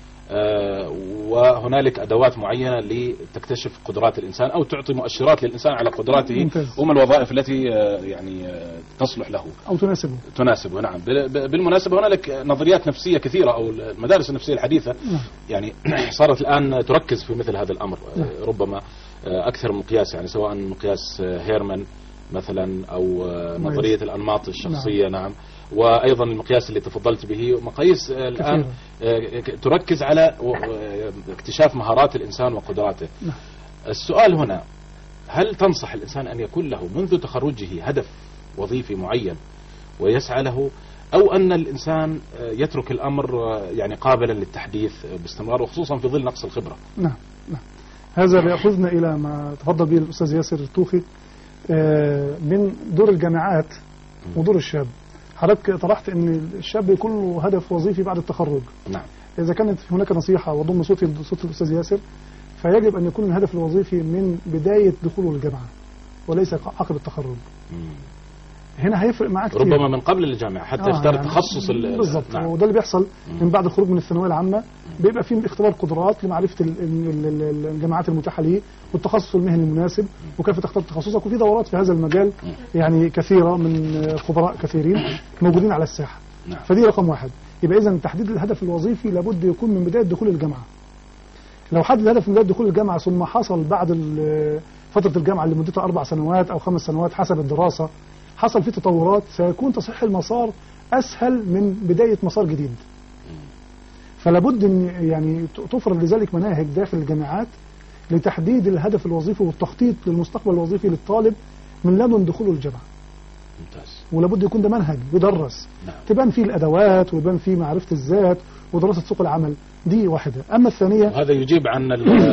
وهنالك أدوات معينة لتكتشف قدرات الإنسان أو تعطي مؤشرات للإنسان على قدراته. ممتاز. وما الوظائف التي يعني تصلح له أو تناسبه. نعم. بالمناسبة هنالك نظريات نفسية كثيرة أو المدارس النفسية الحديثة يعني صارت الآن تركز في مثل هذا الأمر. ربما أكثر من قياس، يعني سواء مقياس هيرمان مثلا أو نظرية الأنماط الشخصية. نعم. وأيضا المقياس اللي تفضلت به، مقاييس الآن تركز على اكتشاف مهارات الإنسان وقدراته. السؤال هنا، هل تنصح الإنسان أن يكون له منذ تخرجه هدف وظيفي معين ويسعى له، أو أن الإنسان يترك الأمر يعني قابلا للتحديث باستمرار وخصوصا في ظل نقص الخبرة؟ نعم. هذا بيأخذنا إلى ما تفضل به الأستاذ ياسر الطوخي من دور الجامعات ودور الشاب. حضرتك طرحت ان الشاب يكون له هدف وظيفي بعد التخرج. نعم. اذا كانت هناك نصيحه وضم صوتي لصوت الاستاذ ياسر، فيجب ان يكون الهدف الوظيفي من بدايه دخوله الجامعه وليس عقب التخرج. هنا هيفرق معاك كتير. ربما من قبل الجامعه حتى يختار يعني التخصص بالضبط. نعم. وده اللي بيحصل من بعد الخروج من الثانويه العامه، بيبقى فيه اختبار قدرات لمعرفه الجامعات المتاحه ليه والتخصص المهني المناسب وكيف تختار تخصصك. وفي دورات في هذا المجال يعني كثيره من خبراء كثيرين موجودين على الساحه. نعم. فدي رقم واحد. يبقى اذا تحديد الهدف الوظيفي لابد يكون من بدايه دخول الجامعه. لو حدد الهدف من بدايه دخول الجامعه ثم حصل بعد فتره الجامعه اللي مدتها 4 سنوات او 5 سنوات حسب الدراسه حصل فيه تطورات، سيكون تصحيح المسار أسهل من بداية مسار جديد. فلابد أن يعني تفرض لذلك مناهج داخل الجامعات لتحديد الهدف الوظيفي والتخطيط للمستقبل الوظيفي للطالب من لدن دخوله الجامعة. ممتاز. ولابد يكون ده منهج يدرس. نعم. تبان فيه الأدوات ويبان فيه معرفة الذات ودراسة سوق العمل. دي واحدة. أما الثانية، وهذا يجيب عن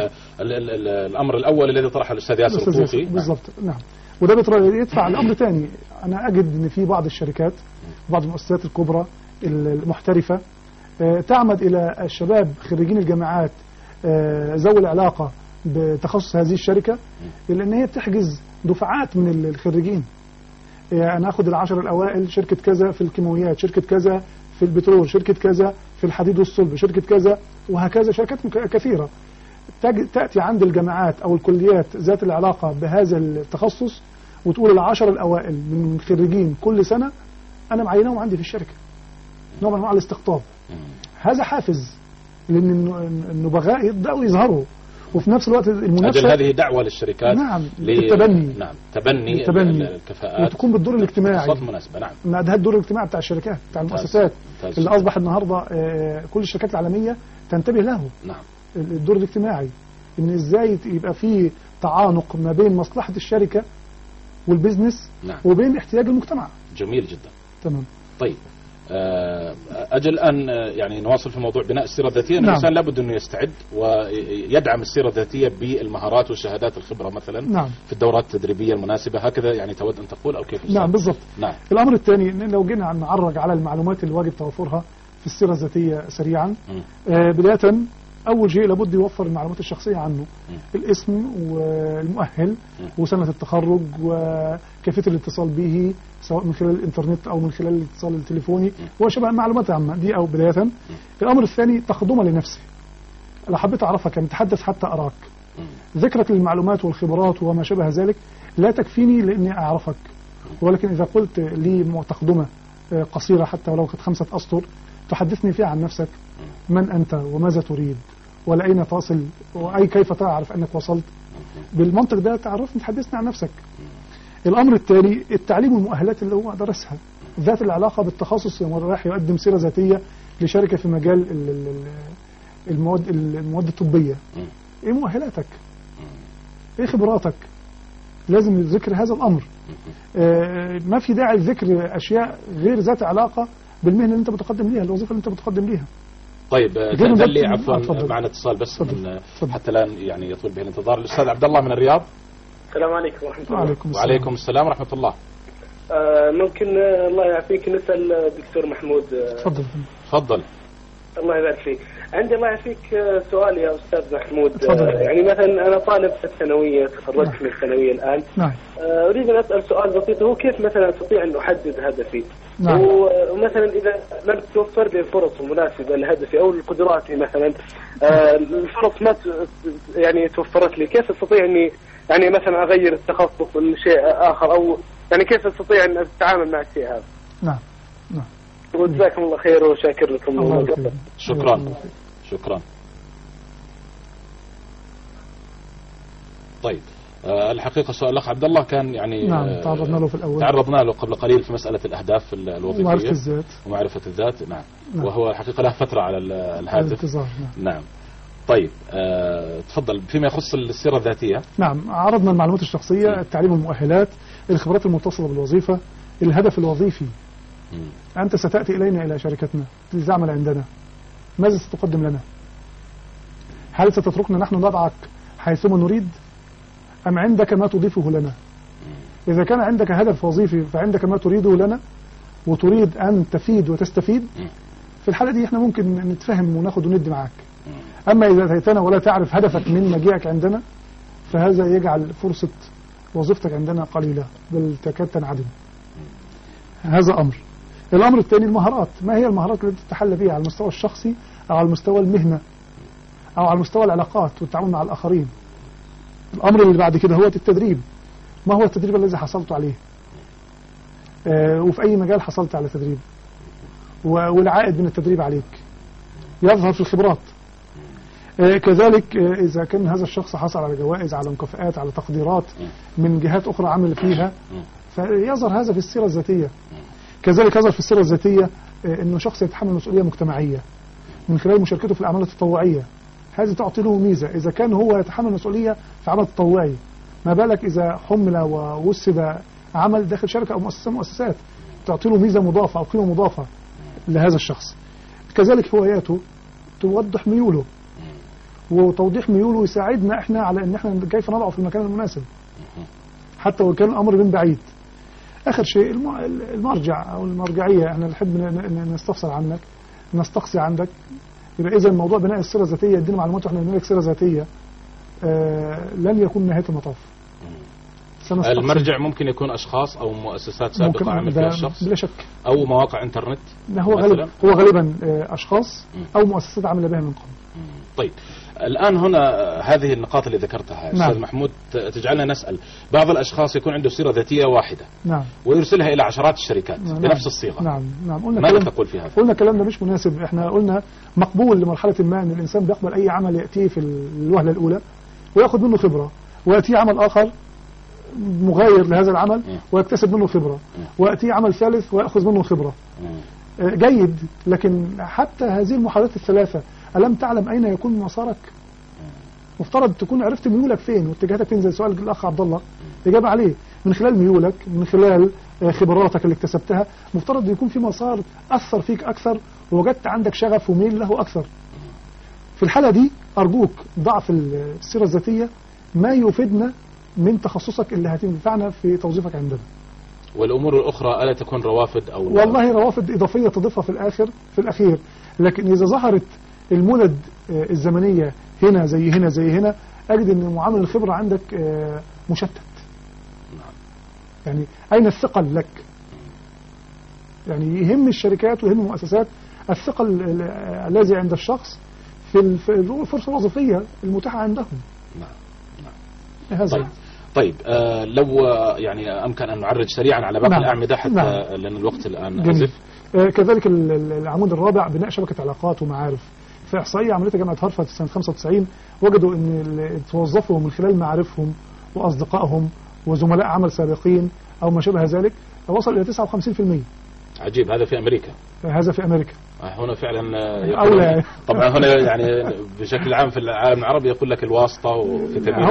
الأمر الأول الذي طرحه الأستاذ ياسر الطوخي. بالضبط. نعم. وده يدفع الأمر تاني. أنا أجد أن في بعض الشركات بعض المؤسسات الكبرى المحترفة تعمد إلى الشباب خريجين الجامعات ذوي العلاقة بتخصص هذه الشركة، لأن هي بتحجز دفعات من الخريجين. أنا أخذ ال10 الأوائل شركة كذا في الكيماويات، شركة كذا في البترول، شركة كذا في الحديد والصلب، شركة كذا وهكذا، شركات كثيرة تأتي عند الجامعات أو الكليات ذات العلاقة بهذا التخصص وتقول ال10 الأوائل من خريجين كل سنة أنا معينهم عندي في الشركة. نوع من أنواع الاستقطاب. هذا حافز لأن النبغاء يبدأوا يظهروا، وفي نفس الوقت المنافسة. هذه دعوة للشركات. نعم. التبني. نعم. تبني الكفاءات وتكون بالدور الاجتماعي. مناسبة. نعم. ده الدور الاجتماعي بتاع الشركات بتاع المؤسسات اللي أصبح النهاردة كل الشركات العالمية تنتبه له. نعم. الدور الاجتماعي إن إزاي يبقى فيه تعانق ما بين مصلحة الشركة والبزنس. نعم. وبين احتياج المجتمع. جميل جدا. تمام. طيب أجل أن يعني نواصل في موضوع بناء السيرة الذاتية. نعم. الإنسان لابد أنه يستعد ويدعم السيرة الذاتية بالمهارات والشهادات الخبرة مثلا. نعم. في الدورات التدريبية المناسبة، هكذا يعني تود أن تقول أو كيف؟ نعم بالضبط. نعم. الأمر الثاني إن لو جينا نعرج على المعلومات اللي واجب توفرها في السيرة الذاتية سريعا. بداية أول شيء لابد يوفر المعلومات الشخصية عنه، الاسم والمؤهل وسنة التخرج وكيفية الاتصال به سواء من خلال الإنترنت أو من خلال الاتصال التليفوني وشبه معلومات عامة دي. أو بداية الأمر الثاني تقدمه لنفسه، لو حبيت أعرفك أن تحدث حتى أراك، ذكرك للمعلومات والخبرات وما شابه ذلك لا تكفيني لأني أعرفك، ولكن إذا قلت لي تقدمة قصيرة حتى ولو كانت 5 أسطر تحدثني فيها عن نفسك، من أنت وماذا تريد ولا أين تصل وأي كيف تعرف أنك وصلت، بالمنطق ده تعرفني تحدثني عن نفسك. الأمر التالي التعليم والمؤهلات اللي هو درسها ذات العلاقة بالتخصص، راح يقدم سيرة ذاتية لشركة في مجال المواد الطبية، إيه مؤهلاتك؟ إيه خبراتك؟ لازم ذكر هذا الأمر. ما في داعي لذكر أشياء غير ذات علاقة بالمهنة اللي أنت بتقدم ليها، الوظيفة اللي أنت بتقدم ليها. طيب تأذن لي عفوا معنا اتصال بس فضل. حتى لا يعني يطول به الانتظار. الأستاذ عبد الله من الرياض. السلام عليكم ورحمة الله. وعليكم السلام ورحمة الله. ممكن الله يعافيك نسأل الدكتور محمود؟ تفضل. الله يبارك فيك. عندي الله يعافيك سؤال يا أستاذ محمود. يعني مثلا أنا طالب في الثانوية، تخرجت من الثانوية الآن. نعم. أريد أن أسأل سؤال بسيط، هو كيف مثلا أستطيع أن أحدد هدفي؟ نعم. ومثلا إذا لم توفر لي الفرص المناسبة لهدفي أو لقدراتي مثلا الفرص ما يعني توفرت لي، كيف أستطيع أني يعني مثلا أغير التخصص لشيء آخر، أو يعني كيف أستطيع أن أتعامل مع الشيء هذا؟ نعم. نعم. وجزاكم الله خير وشاكر لكم. شكرا. طيب الحقيقة سؤال الأخ عبد الله كان يعني نعم تعرضنا له في الأول، تعرضنا له قبل قليل في مسألة الأهداف الوظيفية ومعرفة الذات. نعم. وهو الحقيقة له فترة على الهاتف. نعم. طيب تفضل فيما يخص السيرة الذاتية. نعم، عرضنا المعلومات الشخصية، التعليم والمؤهلات، الخبرات المتصلة بالوظيفة، الهدف الوظيفي. أنت ستأتي إلينا إلى شركتنا للعمل عندنا، ماذا ستقدم لنا؟ هل ستتركنا نحن نضعك حيثما نريد أم عندك ما تضيفه لنا؟ إذا كان عندك هدف وظيفي فعندك ما تريده لنا وتريد أن تفيد وتستفيد، في الحالة دي احنا ممكن نتفهم وناخد وندي معاك. أما إذا أتيتنا ولا تعرف هدفك من مجيئك عندنا فهذا يجعل فرصة وظيفتك عندنا قليلة بل تكاد تنعدم. هذا أمر. الأمر الثاني المهارات، ما هي المهارات التي تتحلى بها على المستوى الشخصي أو على المستوى المهنة أو على مستوى العلاقات والتعامل مع الآخرين. الأمر اللي بعد كده هو التدريب، ما هو التدريب الذي حصلت عليه وفي أي مجال حصلت على تدريب، والعائد من التدريب عليك يظهر في الخبرات. كذلك إذا كان هذا الشخص حصل على جوائز، على مكافآت، على تقديرات من جهات أخرى عمل فيها، فيظهر هذا في السيرة الذاتية. كذلك يظهر في السيرة الذاتية أنه شخص يتحمل مسؤولية مجتمعية من خلال مشاركته في الأعمال التطوعية، هذه تعطي له ميزة. إذا كان هو يتحمل مسؤولية في عمل تطوعي، ما بالك إذا حمل ووسب عمل داخل شركة أو مؤسسات، تعطي له ميزة مضافة أو قيمة مضافة لهذا الشخص. كذلك هواياته توضح ميوله، وتوضيح ميوله يساعدنا احنا على ان احنا كيف نضعه في المكان المناسب حتى وكان الامر من بعيد. اخر شيء المرجع او المرجعيه، احنا نحب نستفسر عنك، نستقصي عندك. يبقى اذا موضوع بناء السيره الذاتيه، يدينا معلومات واحنا بنبني لك سيره ذاتيه، لن يكون نهايه المطاف. المرجع ممكن يكون اشخاص او مؤسسات سابقه عمل فيها الشخص بلا شك، او مواقع انترنت. هو غالبا اشخاص او مؤسسات عمل بها من قبل. طيب الآن هنا هذه النقاط اللي ذكرتها أستاذ محمود تجعلنا نسأل. بعض الأشخاص يكون عنده سيرة ذاتية واحدة ويرسلها إلى عشرات الشركات بنفس الصيغة. ماذا تقول في هذا؟ قلنا الكلام ده مش مناسب. احنا قلنا مقبول لمرحلة ما أن الإنسان بيقبل أي عمل يأتيه في الوهلة الأولى ويأخذ منه خبرة، ويأتيه عمل آخر مغاير لهذا العمل ويكتسب منه خبرة، ويأتيه عمل ثالث ويأخذ منه خبرة. جيد، لكن حتى هذه المحاولات الثلاثة ألم تعلم أين يكون مسارك؟ مفترض تكون عرفت ميولك فين واتجاهاتك فين، زي سؤال الأخ عبد الله إجابة عليه. من خلال ميولك، من خلال خبراتك اللي اكتسبتها، مفترض يكون في مسار أثر فيك أكثر ووجدت عندك شغف وميل له أكثر. في الحالة دي أرجوك ضعف السيرة الذاتية ما يفيدنا من تخصصك اللي هتنفعنا في توظيفك عندنا. والأمور الأخرى ألا تكون روافد أو والله روافد إضافية تضيفها في الأخير، لكن إذا ظهرت المدد الزمنية هنا زي هنا زي هنا، أجد أن معامل الخبرة عندك مشتت. يعني أين الثقل لك؟ يعني يهم الشركات ويهم المؤسسات الثقل الذي عند الشخص في الفرصة الوظيفية المتاحة عندهم. هذا طيب لو يعني أمكن أن نعرج سريعا على باقي الأعمدة حتى لأن الوقت الآن أزف. كذلك العمود الرابع بناء شبكة علاقات ومعارف. في إحصائية عملتها جامعة هارفارد سنة 95 وجدوا أن توظفوا من خلال معارفهم وأصدقائهم وزملاء عمل سابقين أو ما شابه ذلك وصل إلى 59%. عجيب، هذا في أمريكا. هذا في أمريكا. هنا فعلا طبعا هنا يعني بشكل عام في العالم العربي يقول لك الواسطة وفي تبيين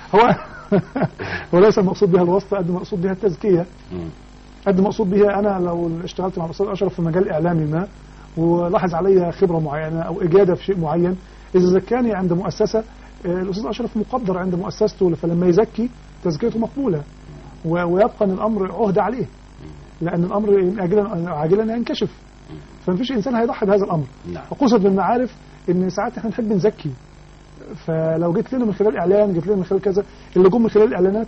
هو ليس المقصود بها الواسطة قد المقصود بها التزكية. قد المقصود بها أنا لو اشتغلت مع الأستاذ أشرف في مجال إعلامي ما ولاحظ علي خبرة معينة أو إجادة في شيء معين، إذا زكاني عند مؤسسة الأستاذ أشرف مقدر عند مؤسسته، فلما يزكي تزكيته مقبولة ويبقى أن الأمر عهد عليه، لأن الأمر عاجلا ينكشف، فمفيش إنسان هيضحي بهذا الأمر. وقصد بالمعارف إن ساعات إحنا نحب نزكي، فلو جيت لنا من خلال إعلان، جيت لنا من خلال كذا، اللي جم من خلال الإعلانات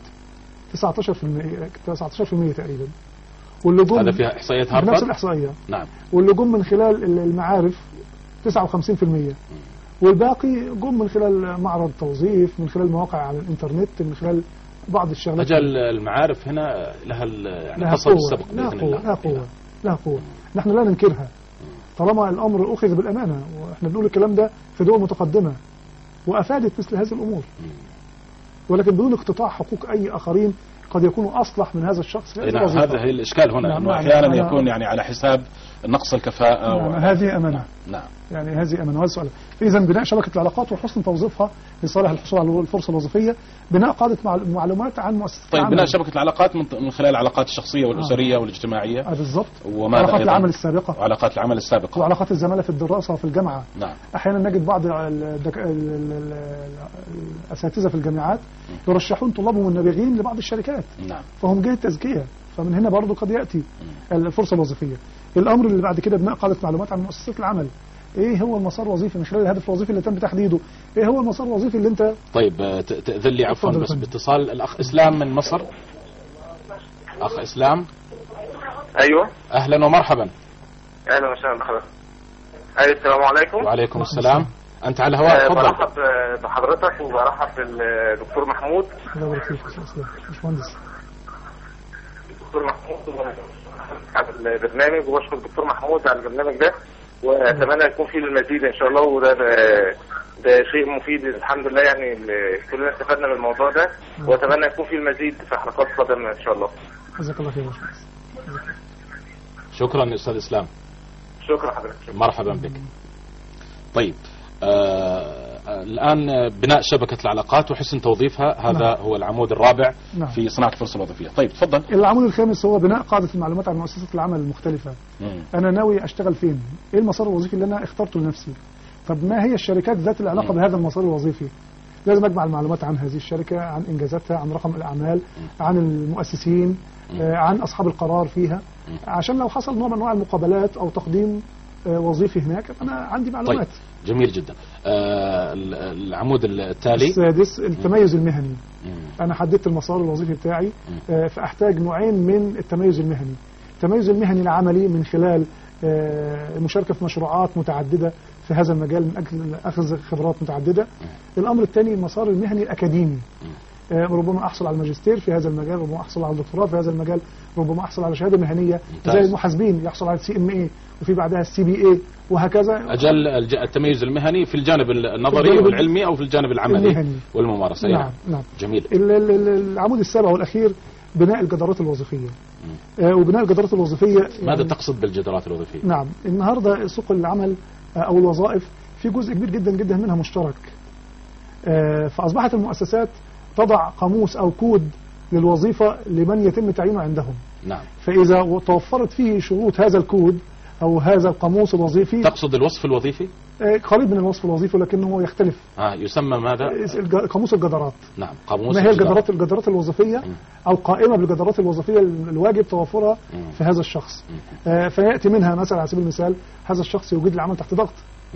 19% تقريبا، واللي جم هذا فيها إحصائيات هارفارد نفس الإحصائية. نعم. واللي جم من خلال المعارف 59%، والباقي جم من خلال معرض توظيف، من خلال مواقع على الإنترنت، من خلال بعض الشغلات. أجل المعارف هنا لها يعني قصة السبق بإذن الله. لها قوة. نحن لا ننكرها طالما الأمر أخذ بالأمانة، وإحنا بنقول الكلام ده في دول متقدمة وأفادت مثل هذه الأمور، ولكن بدون اقتطاع حقوق أي آخرين قد يكونوا أصلح من هذا الشخص. هذا هي الإشكال هنا، أنه أحيانا يكون يعني على حساب نقص الكفاءة. هذه أمانة. نعم. يعني هذه أمانة. وهذا السؤال. إذا بناء شبكة العلاقات وحسن توظيفها لصالح الحصول على الفرصة الوظيفية، بناء قاعدة معلومات عن مؤسسات العمل. بناء شبكة العلاقات من خلال العلاقات الشخصية والأسرية والاجتماعية. بالضبط. علاقات العمل السابقة. وعلاقات العمل السابقة. وعلاقات الزمالة في الدراسة وفي الجامعة. نعم. أحيانا نجد بعض الأساتذة في الجامعات يرشحون طلابهم النابغين لبعض الشركات. نعم. فهم جهة تزكية، فمن هنا برضو قد يأتي الفرصة الوظيفية. الأمر اللي بعد كده بناء قاعدة معلومات عن مؤسسات العمل. ايه هو المسار الوظيفي من خلال الهدف الوظيفي اللي تم تحديده؟ ايه هو المسار الوظيفي اللي انت؟ طيب تأذن لي عفوا بس باتصال الأخ إسلام من مصر. أخ إسلام. أيوة. أهلا ومرحبا. أهلا وسهلا بحضرتك. أيوة السلام عليكم. وعليكم السلام. أنت على الهواء، تفضل. برحب بحضرتك وبرحب بالدكتور محمود. الله يبارك فيك باشمهندس. دكتور محمود على البرنامج، وبشكر الدكتور محمود على البرنامج ده، واتمنى يكون فيه المزيد ان شاء الله، وده شيء مفيد الحمد لله، يعني كلنا استفدنا من الموضوع ده، واتمنى يكون فيه المزيد في حلقات قادمه ان شاء الله. جزاك الله خير يا باشمهندس. شكرا استاذ اسلام. شكرا حضرتك. مرحبا بك. طيب الآن بناء شبكة العلاقات وحسن توظيفها، هذا هو العمود الرابع في صناعة الفرصة الوظيفية. طيب تفضل. العمود الخامس هو بناء قاعدة المعلومات عن مؤسسات العمل المختلفة. أنا ناوي أشتغل فين؟ إيه المسار الوظيفي اللي أنا اخترته لنفسي؟ طب ما هي الشركات ذات العلاقة بهذا المسار الوظيفي؟ لازم أجمع المعلومات عن هذه الشركة، عن إنجازاتها، عن رقم الأعمال، عن المؤسسين، عن أصحاب القرار فيها، عشان لو حصل نوع من أنواع المقابلات أو تقديم وظيفي هناك أنا عندي معلومات. طيب جميل جدا. العمود التالي السادس التميز المهني. أنا حددت المسار الوظيفي بتاعي، فأحتاج نوعين من التميز المهني. التميز المهني العملي من خلال المشاركة في مشروعات متعددة في هذا المجال من أجل أخذ خبرات متعددة. الأمر الثاني المسار المهني الأكاديمي، ربما أحصل على الماجستير في هذا المجال، ربما أحصل على الدكتوراه في هذا المجال، ربما أحصل على شهادة مهنية زي المحاسبين يحصل على CMA وفي بعدها CBA وهكذا. أجل التميز المهني في الجانب النظري والعلمي أو في الجانب العملي والممارسة. نعم. جميل. العمود السابع والأخير بناء الجدارات الوظيفية. وبناء الجدارات الوظيفية ماذا تقصد بالجدارات الوظيفية؟ نعم، النهاردة سوق العمل أو الوظائف في جزء كبير جدا جدا منها مشترك، فأصبحت المؤسسات تضع قاموس أو كود للوظيفة لمن يتم تعيينه عندهم. نعم. فإذا توفرت فيه شروط هذا الكود أو هذا القاموس الوظيفي. تقصد الوصف الوظيفي؟ قريب من الوصف الوظيفي لكنه يختلف. يسمى ماذا؟ قاموس الجدارات. نعم، قاموس. ما هي الجدارات الوظيفية أو قائمة بالجدارات الوظيفية الواجب توفرها في هذا الشخص. فيأتي منها مثلا على سبيل المثال هذا الشخص يوجد العمل تحت ضغط،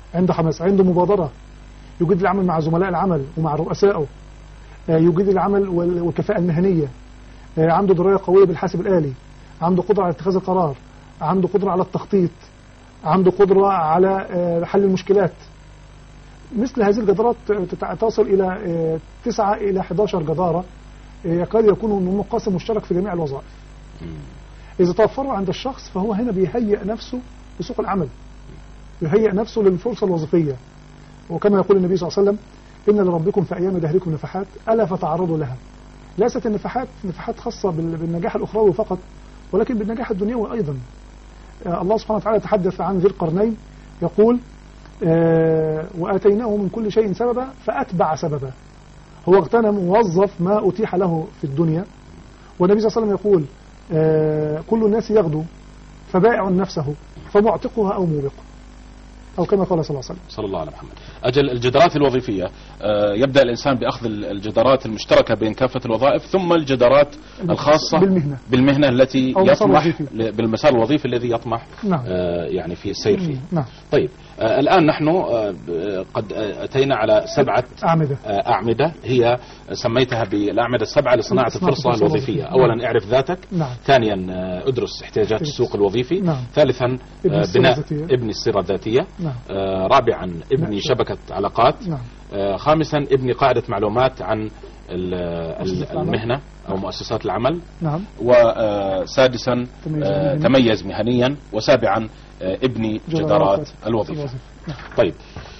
عنده حماس، عنده مبادرة، يجيد العمل مع زملاء العمل ومع رؤسائه، يجيد العمل والكفاءة المهنية، عنده دراية قوية بالحاسب الآلي، عنده قدرة على اتخاذ القرار، عنده قدرة على التخطيط، عنده قدرة على حل المشكلات. مثل هذه الجدارات تصل إلى 9 إلى 11 جدارة، يكاد يكون مقاسم مشترك في جميع الوظائف. إذا توفروا عند الشخص فهو هنا بيهيئ نفسه لسوق العمل، يهيئ نفسه للفرصة الوظيفية. وكما يقول النبي صلى الله عليه وسلم: إن لربكم في أيام دهركم نفحات ألا فتعرضوا لها. ليست النفحات نفحات خاصة بالنجاح الأخروي فقط، ولكن بالنجاح الدنيوي أيضا. الله سبحانه وتعالى يتحدث عن ذي القرنين يقول: وآتيناه من كل شيء سببا فأتبع سببا. هو اغتنم ووظف ما أتيح له في الدنيا. والنبي صلى الله عليه وسلم يقول: كل الناس يغدو فبائع نفسه فمعتقها أو موبقها، أو كما قال صلى الله عليه وسلم. صلى الله على محمد. أجل الجدارات الوظيفية، يبدأ الإنسان بأخذ الجدارات المشتركة بين كافة الوظائف، ثم الجدارات الخاصة بالمهنة التي يطمح بالمسار الوظيفي الذي يطمح نعم. يعني في السير فيه. نعم. طيب الآن نحن قد أتينا على 7 أعمدة هي سميتها بالأعمدة 7 لصناعة الفرصة الوظيفية. أولا اعرف ذاتك. نعم. ثانيا ادرس احتياجات السوق الوظيفي. نعم. ثالثا بناء ابني السيرة الذاتية. نعم. رابعا ابني شبكة علاقات. نعم. خامسا ابني قاعدة معلومات عن المهنة أو مؤسسات العمل. نعم. وسادسا تميز مهنيا. وسابعا ابني جدارات الوظيفة. طيب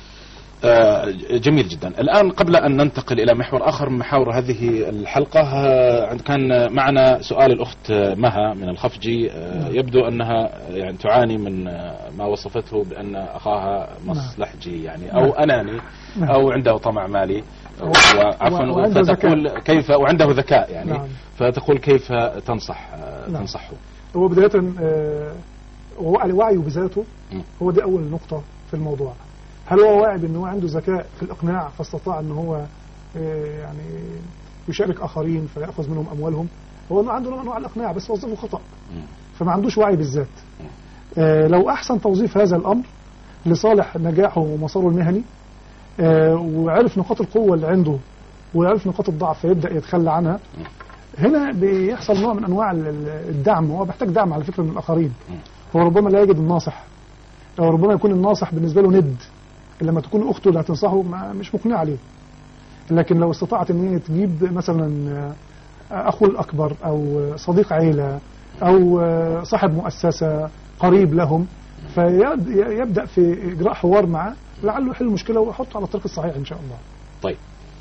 جميل جدا. الآن قبل أن ننتقل إلى محور آخر من محاور هذه الحلقة، كان معنا سؤال الأخت مها من الخفجي. يبدو أنها يعني تعاني من ما وصفته بأن أخاها مصلحجي يعني أو أناني أو عنده طمع مالي، وعفوا فتقول كيف، وعنده ذكاء يعني. نعم. فتقول كيف تنصحه. هو بداية الوعي بذاته هو دي أول نقطة في الموضوع. هل هو واعي بأنه عنده ذكاء في الإقناع فاستطاع أنه هو يعني يشارك آخرين فيأخذ منهم أموالهم؟ هو عنده نوع من أنواع الإقناع بس وظفه خطأ، فما عندوش وعي بالذات. لو أحسن توظيف هذا الأمر لصالح نجاحه ومساره المهني، وعرف نقاط القوة اللي عنده ويعرف نقاط الضعف فيبدأ يتخلى عنها، هنا بيحصل نوع من أنواع الدعم. هو بيحتاج دعم على فكرة من الآخرين. هو ربما لا يجد الناصح، أو ربما يكون الناصح بالنسبة له ند، لما تكون أخته اللي هتنصحه مش مقنع عليه. لكن لو استطاعت أن هي تجيب مثلا أخوه الأكبر أو صديق عيلة أو صاحب مؤسسة قريب لهم، فيبدأ في إجراء حوار معه لعله يحل المشكلة ويحطه على الطريق الصحيح إن شاء الله. طيب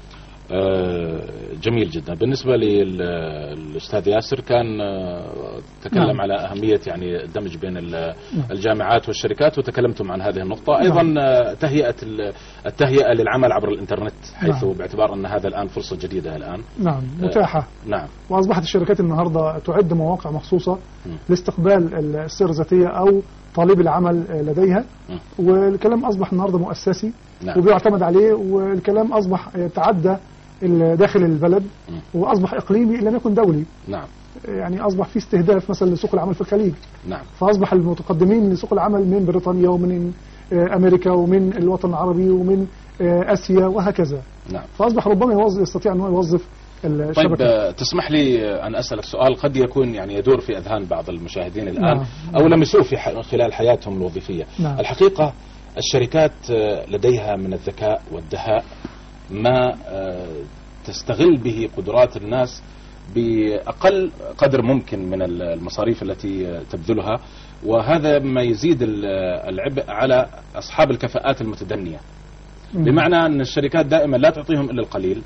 جميل جدا. بالنسبة للأستاذ ياسر كان تكلم نعم. على أهمية يعني الدمج بين الجامعات والشركات، وتكلمتم عن هذه النقطة. أيضا نعم. التهيئة للعمل عبر الإنترنت، حيث نعم. باعتبار أن هذا الآن فرصة جديدة الآن نعم متاحة. نعم. وأصبحت الشركات النهاردة تعد مواقع مخصوصة لاستقبال السيرة الذاتية أو طالب العمل لديها، والكلام أصبح النهاردة مؤسسي نعم. وبيعتمد عليه، والكلام أصبح يتعدى داخل البلد وأصبح إقليمي إن لم يكن دولي. نعم. يعني أصبح في استهداف مثلا لسوق العمل في الخليج. نعم. فأصبح المتقدمين لسوق العمل من بريطانيا ومن أمريكا ومن الوطن العربي ومن آسيا وهكذا. نعم. فأصبح ربما يستطيع أن يوظف الشبكة. طيب تسمح لي أن أسألك سؤال قد يكون يعني يدور في أذهان بعض المشاهدين الآن نعم. أو لمسوه في خلال حياتهم الوظيفية. نعم. الحقيقة الشركات لديها من الذكاء والدهاء ما تستغل به قدرات الناس بأقل قدر ممكن من المصاريف التي تبذلها، وهذا ما يزيد العبء على أصحاب الكفاءات المتدنية. بمعنى أن الشركات دائما لا تعطيهم إلا القليل،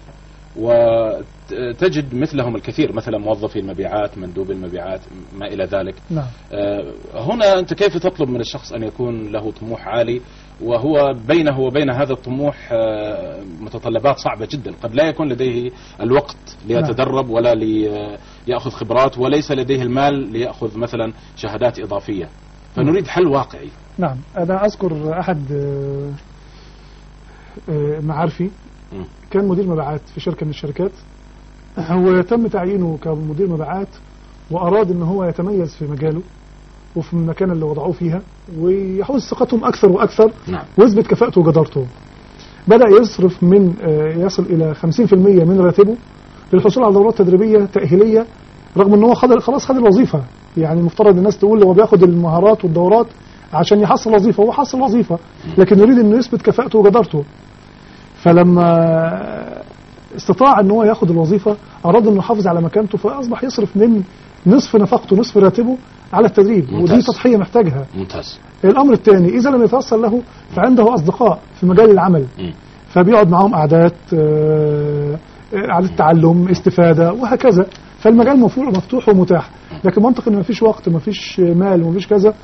وتجد مثلهم الكثير، مثلا موظفي المبيعات، مندوب المبيعات، ما إلى ذلك. نعم. هنا أنت كيف تطلب من الشخص أن يكون له طموح عالي وهو بينه وبين هذا الطموح متطلبات صعبة جدا؟ قد لا يكون لديه الوقت ليتدرب ولا ليأخذ خبرات، وليس لديه المال ليأخذ مثلا شهادات إضافية. فنريد حل واقعي. نعم. أنا أذكر أحد معارفي كان مدير مبيعات في شركة من الشركات، هو تم تعيينه كمدير مبيعات وأراد أن هو يتميز في مجاله، وفي المكان اللي وضعوه فيها ويحوز ثقتهم أكثر وأكثر نعم. ويثبت كفاءته وجدارته. بدأ يصرف من يصل إلى 50% من راتبه للحصول على دورات تدريبية تأهيلية، رغم أنه خلاص خد الوظيفة. يعني المفترض الناس تقول هو بياخد المهارات والدورات عشان يحصل وظيفة، هو حصل وظيفة لكن يريد أنه يثبت كفاءته وجدارته. فلما استطاع أن هو ياخد الوظيفة أراد أنه يحافظ على مكانته، فأصبح يصرف من نصف نفقته نصف راتبه على التدريب. ممتاز. ودي تضحية محتاجها. ممتاز. الأمر الثاني، إذا لم يتوصل له فعنده أصدقاء في مجال العمل فبيقعد معهم قعدات على التعلم استفادة وهكذا. فالمجال مفتوح ومتاح، لكن منطق ان مفيش وقت مفيش مال ومفيش كذا،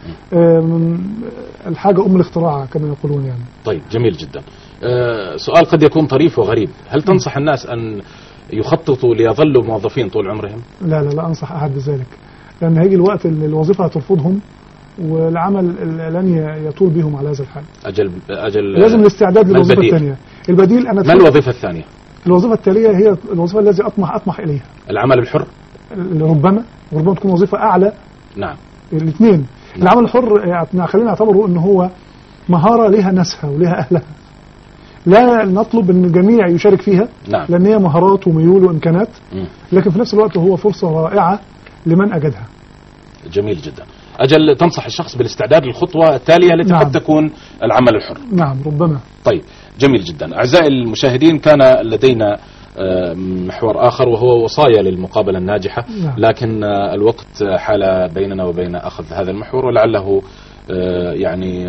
الحاجة الاختراع كما يقولون يعني. طيب جميل جدا. سؤال قد يكون طريف وغريب، هل تنصح الناس ان يخططوا ليظلوا موظفين طول عمرهم؟ لا أنصح أحد بذلك، لأن هيجي الوقت اللي الوظيفة هترفضهم والعمل لن يطول بهم على هذا الحال. أجل لازم الاستعداد للوظيفة الثانية. البديل أنا ما الوظيفة الثانية؟ الوظيفة التالية هي الوظيفة التي أطمح إليها، العمل الحر. ربما تكون وظيفة أعلى. نعم. الاثنين. نعم. العمل الحر خلينا نعتبره أنه هو مهارة لها ناسها ولها أهلها، لا نطلب أن الجميع يشارك فيها. نعم. لأن هي مهارات وميول وإمكانات، لكن في نفس الوقت هو فرصة رائعة لمن أجدها. جميل جدا. أجل تنصح الشخص بالاستعداد للخطوة التالية التي قد تكون العمل الحر. نعم ربما. طيب جميل جدا. أعزائي المشاهدين، كان لدينا محور آخر وهو وصايا للمقابلة الناجحة. نعم. لكن الوقت حال بيننا وبين أخذ هذا المحور، ولعله يعني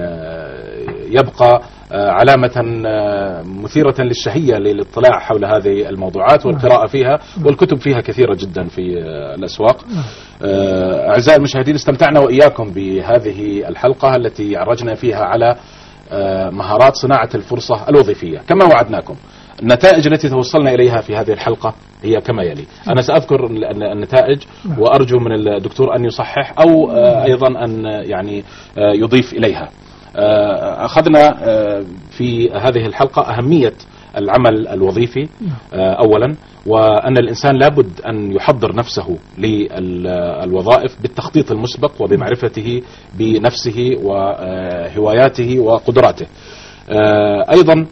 يبقى علامة مثيرة للشهية للاطلاع حول هذه الموضوعات والقراءة فيها، والكتب فيها كثيرة جدا في الأسواق. أعزائي المشاهدين، استمتعنا وإياكم بهذه الحلقة التي عرجنا فيها على مهارات صناعة الفرصة الوظيفية. كما وعدناكم، النتائج التي توصلنا إليها في هذه الحلقة هي كما يلي. أنا سأذكر النتائج وأرجو من الدكتور أن يصحح أو أيضا أن يعني يضيف إليها. أخذنا في هذه الحلقة أهمية العمل الوظيفي أولا، وأن الإنسان لابد أن يحضر نفسه للوظائف بالتخطيط المسبق وبمعرفته بنفسه وهواياته وقدراته. أيضا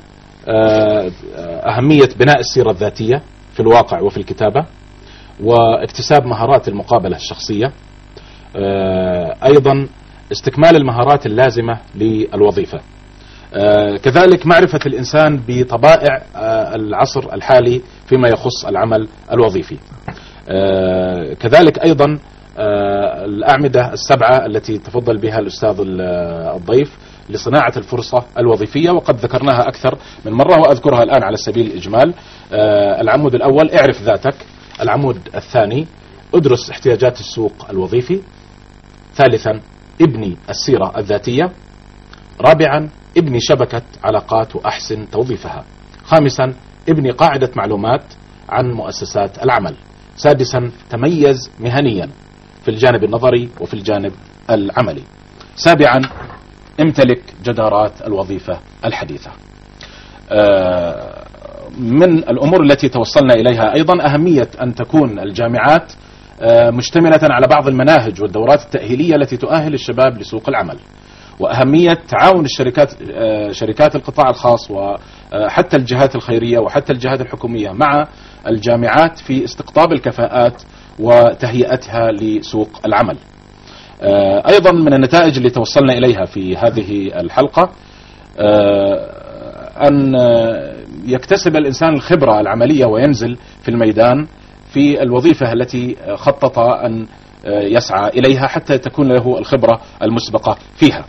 أهمية بناء السيرة الذاتية في الواقع وفي الكتابة، واكتساب مهارات المقابلة الشخصية. أيضا استكمال المهارات اللازمة للوظيفة. كذلك معرفة الإنسان بطبائع العصر الحالي فيما يخص العمل الوظيفي. كذلك أيضا الأعمدة السبعة التي تفضل بها الأستاذ الضيف لصناعة الفرصة الوظيفية، وقد ذكرناها أكثر من مرة وأذكرها الآن على سبيل الإجمال. العمود الأول: اعرف ذاتك. العمود الثاني: ادرس احتياجات السوق الوظيفي. ثالثا: ابني السيرة الذاتية. رابعا: ابني شبكة علاقات وأحسن توظيفها. خامسا: ابني قاعدة معلومات عن مؤسسات العمل. سادسا: تميز مهنيا في الجانب النظري وفي الجانب العملي. سابعا: امتلك جدارات الوظيفة الحديثة. من الأمور التي توصلنا إليها أيضا أهمية أن تكون الجامعات مشتملة على بعض المناهج والدورات التأهيلية التي تؤهل الشباب لسوق العمل، وأهمية تعاون شركات القطاع الخاص وحتى الجهات الخيرية وحتى الجهات الحكومية مع الجامعات في استقطاب الكفاءات وتهيئتها لسوق العمل. أيضا من النتائج اللي توصلنا إليها في هذه الحلقة أن يكتسب الإنسان الخبرة العملية وينزل في الميدان في الوظيفة التي خطط أن يسعى إليها حتى تكون له الخبرة المسبقة فيها.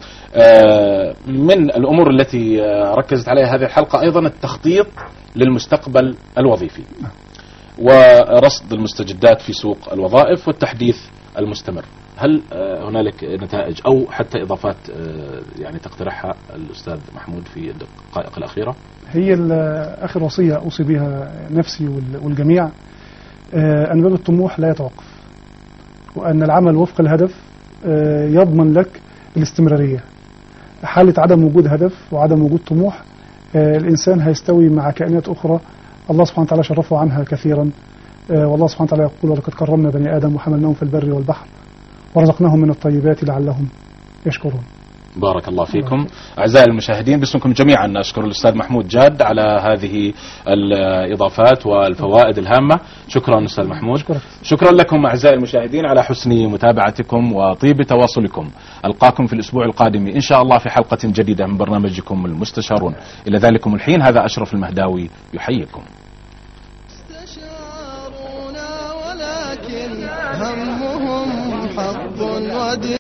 من الأمور التي ركزت عليها هذه الحلقة أيضا التخطيط للمستقبل الوظيفي ورصد المستجدات في سوق الوظائف والتحديث المستمر. هل هنالك نتائج أو حتى إضافات يعني تقترحها الأستاذ محمود في الدقائق الأخيرة؟ هي آخر وصية أوصي بها نفسي والجميع، أن باب الطموح لا يتوقف، وأن العمل وفق الهدف يضمن لك الاستمرارية. حالة عدم وجود هدف وعدم وجود طموح الإنسان هيستوي مع كائنات أخرى الله سبحانه وتعالى شرفه عنها كثيرا. والله سبحانه وتعالى يقول: ولقد كرمنا بني آدم وحملناهم في البر والبحر ورزقناهم من الطيبات لعلهم يشكرون. بارك الله فيكم. أعزائي المشاهدين، باسمكم جميعا أشكر الأستاذ محمود جاد على هذه الإضافات والفوائد الهامة. شكرا أستاذ محمود. شكرا لكم أعزائي المشاهدين على حسن متابعتكم وطيب تواصلكم. ألقاكم في الأسبوع القادم إن شاء الله في حلقة جديدة من برنامجكم المستشارون. إلى ذلكم الحين هذا أشرف المهداوي يحييكم. ولكن همهم حق ودين.